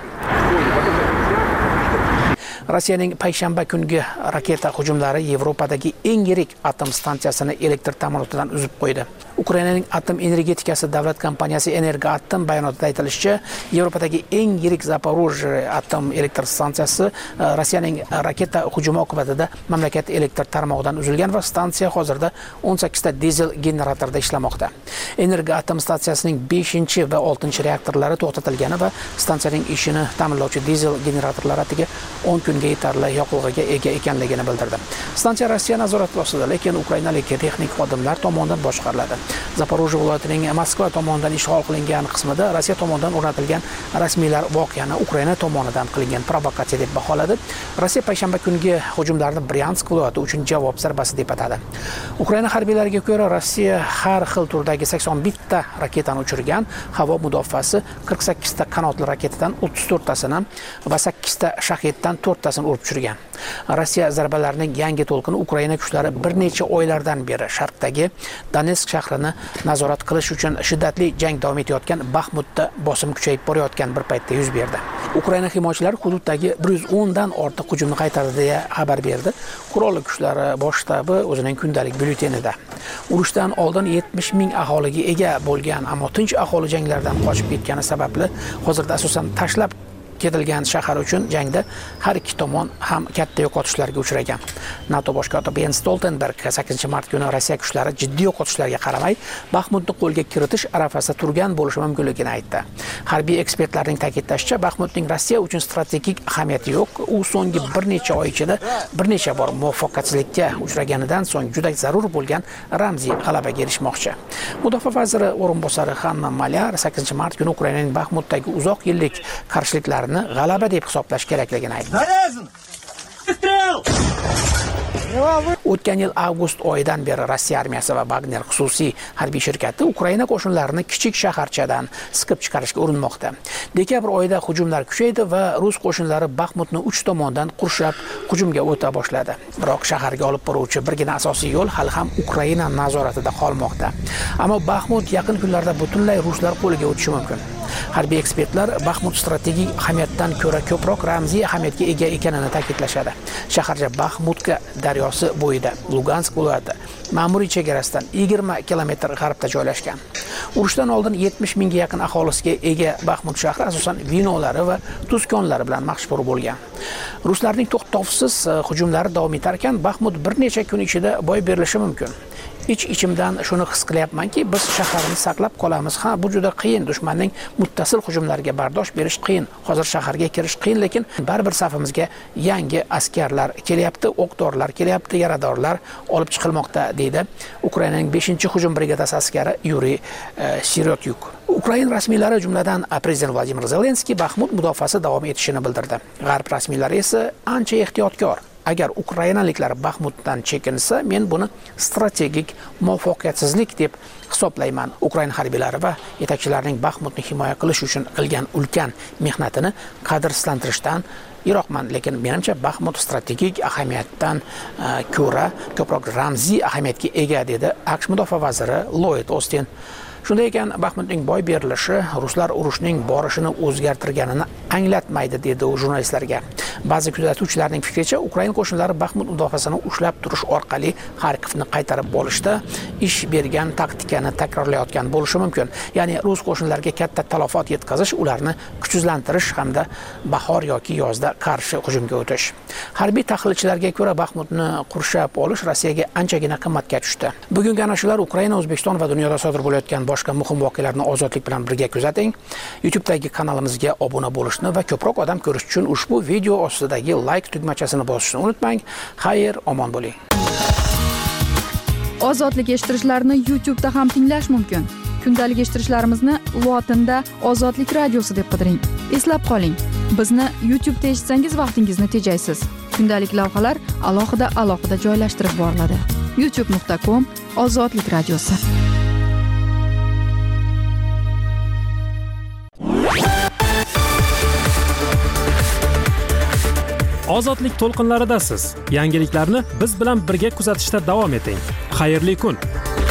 S6: Rossiyaning payshanba kungi raketa hujumlari Yevropadagi eng yirik atom stansiyasini elektr ta'minotidan uzib qo'ydi. Ukrainaning atom energetikasi davlat kompaniyasi Energoatom bayonotida aytilishicha, Yevropadagi eng yirik Zaporojye atom elektr stansiyasi Rossiyaning raketa hujumi oqibatida mamlakat elektr tarmog'idan uzilgan va stansiya hozirda o'n sakkizta dizel generatorda ishlamoqda. Energoatom stansiyasining beshinchi va oltinchi reaktorlari to'xtatilgani va stansiyaning ishini ta'minlovchi dizel generatorlari atiga o'n kunga yetarli yoqilg'iga ega ekanligini bildirdi. Stansiya Rossiya nazorati ostida, lekin ukrainalik texnik xodimlar tomonidan boshqariladi. Zaporojye viloyatining Moskva tomonidan ishg'ol qilingan qismida Rossiya tomonidan o'rnatilgan rasmiylar voqeani Ukraina tomonidan qilingan provokatsiya deb baholadi. Rossiya payshanba kungi hujumlarni Bryansk viloyati uchun javob zarbasi deb atadi. Ukraina harbiylariga ko'ra, Rossiya har xil turdagi sakson bitta raketani uchirgan. Havo mudofaasi qirq sakkizta qanotli raketadan o'ttiz to'rttasini va sakkizta Shaheddan to'rttasini urib tushirgan. Rossiya zarbalarining yangi to'lqini Ukraina kuchlari bir necha oylardan beri sharqdagi Donetsk shahrini nazorat qilish uchun shiddatli jang davom etayotgan Baxmutda bosim kuchayib borayotgan bir paytda yuz berdi. Ukraina himoyachilari hududdagi bir yuz o'n dan ortiq hujumni qaytardi deya xabar berdi. Qurolli kuchlari bosh shtabi o'zining kundalik byulletenida. Urushdan oldin yetmish ming aholiga ega bo'lgan, ammo tinch aholi janglardan qochib ketgani sababli hozirda asosan tashlab ketilgan shahar uchun jangda har ikki tomon ham katta yo'qotishlarga uchragan. NATO bosh kotibi Jens Stoltenberg sakkizinchi mart kuni Rossiya kuchlari jiddiy yo'qotishlarga qaramay Baxmutni qo'lga kiritish arafasida turgan bo'lishi mumkinligini aytdi. Harbiy ekspertlarning ta'kidlashicha, Baxmutning Rossiya uchun strategik ahamiyati yo'q. U so'nggi bir necha oy ichida bir necha bor muvaffaqiyatsizlikka uchraganidan so'ng juda zarur bo'lgan ramziy g'alabaga erishmoqchi. Mudofaa vaziri o'rinbosari Hanna Malyar sakkizinchi mart kuni Ukrainaning Baxmutdagi uzoq yillik qarshiliklar g'alaba deb hisoblash kerakligini aytdi. O'tgan yil avgust oyidan beri Rossiya armiyasi va Wagner xususiy harbiy shirkati Ukraina qo'shinlarini kichik shaharchadan siqib chiqarishga urinmoqda. Dekabr oyida hujumlar kuchaydi va rus qo'shinlari Baxmutni uch tomondan qurshab hujumga o'ta boshladi. Biroq shaharga olib boruvchi birgina asosiy yo'l hali ham Ukraina nazoratida qolmoqda. Ammo Baxmut yaqin kunlarda butunlay ruslar qo'liga o'tishi mumkin. Harbiy ekspertlar Baxmut strategik ahamiyatdan ko'ra ko'proq ramziy ahamiyatga ega ekanini ta'kidlashadi. Shaharcha Baxmutka daryosi bo'yida, Lugansk viloyati ma'muriy chegarasidan yigirma kilometr g'arbda joylashgan. Urushdan oldin yetmish mingga yaqin aholisiga ega Baxmut shahri asosan vinolari va tuzkonlari bilan mashhur bo'lgan. Ruslarning to'xtovsiz hujumlari davom etar ekan, Baxmut bir necha kun ichida boy berilishi mumkin. Ich-ichimdan shuni his qilyapmanki, biz shaharni saqlab qolamiz. Ha, bu juda qiyin. Dushmanning muttasil hujumlariga bardosh berish qiyin. Hozir shaharga kirish qiyin, lekin baribir safimizga yangi askarlar kelyapti, o'q-dorilar kelyapti, yaradorlar olib chiqilmoqda, deydi Ukrainaning beshinchi hujum brigadasi askari Yuriy Sirotyuk. Ukraina rasmiylari, jumladan prezident Vladimir Zelenskiy Baxmut mudofaasi davom etishini bildirdi. G'arb rasmiylari esa ancha ehtiyotkor. agar ukrainaliklar Baxmutdan chekinsa, men buni strategik muvaffaqiyatsizlik deb hisoblayman. Ukraina harbiylari va yetakchilarining Baxmutni himoya qilish uchun qilgan ulkan mehnatini qadrsizlantirishdan yiroqman, lekin menimcha Baxmut strategik ahamiyatdan ko'ra ko'proq ramziy ahamiyatga ega, dedi AQSh mudofaa vaziri Lloyd Austin. Shunday ekan, Baxmutning boy berilishi ruslar urushning borishini o'zgartirganini anglatmaydi, dedi u jurnalistlarga. Ba'zi kuzatuvchilarning fikricha, Ukraina qo'shinlari Baxmut mudofaasini ushlab turish orqali Xarkovni qaytarib olishda ish bergan taktikani takrorlayotgan bo'lishi mumkin. Ya'ni rus qo'shinlariga katta talafot yetkazish, ularni kuchsizlantirish hamda bahor yoki yozda qarshi hujumga o'tish. Harbiy tahlilchilarga ko'ra, Baxmutni qurshab olish Rossiyaga anchagina qimmatga tushdi. Bugungi ana shular Ukraina, O'zbekiston va dunyoda sodir bo'layotgan boshqa muhim voqealarni ozodlik bilan birga kuzating. YouTube'dagi kanalimizga obuna bo'lishni va ko'proq odam ko'rish uchun ushbu video ostidagi like tugmachasini bosishni unutmang. Xayr, omon bo'ling.
S2: Ozodlik eshittirishlarni YouTube'da ham tinglash mumkin. Kundalik eshittirishlarimizni lotinda Ozodlik radiosi deb qidiring. Eslab qoling, bizni YouTube'da eshitsangiz vaqtingizni tejaysiz. Kundalik lavhalar alohida alohida joylashtirib boriladi. youtube nuqta com Ozodlik radiosi.
S1: Ozodlik to'lqinlaridasiz. Yangiliklarni biz bilan birga kuzatishda davom eting. Xayrli kun.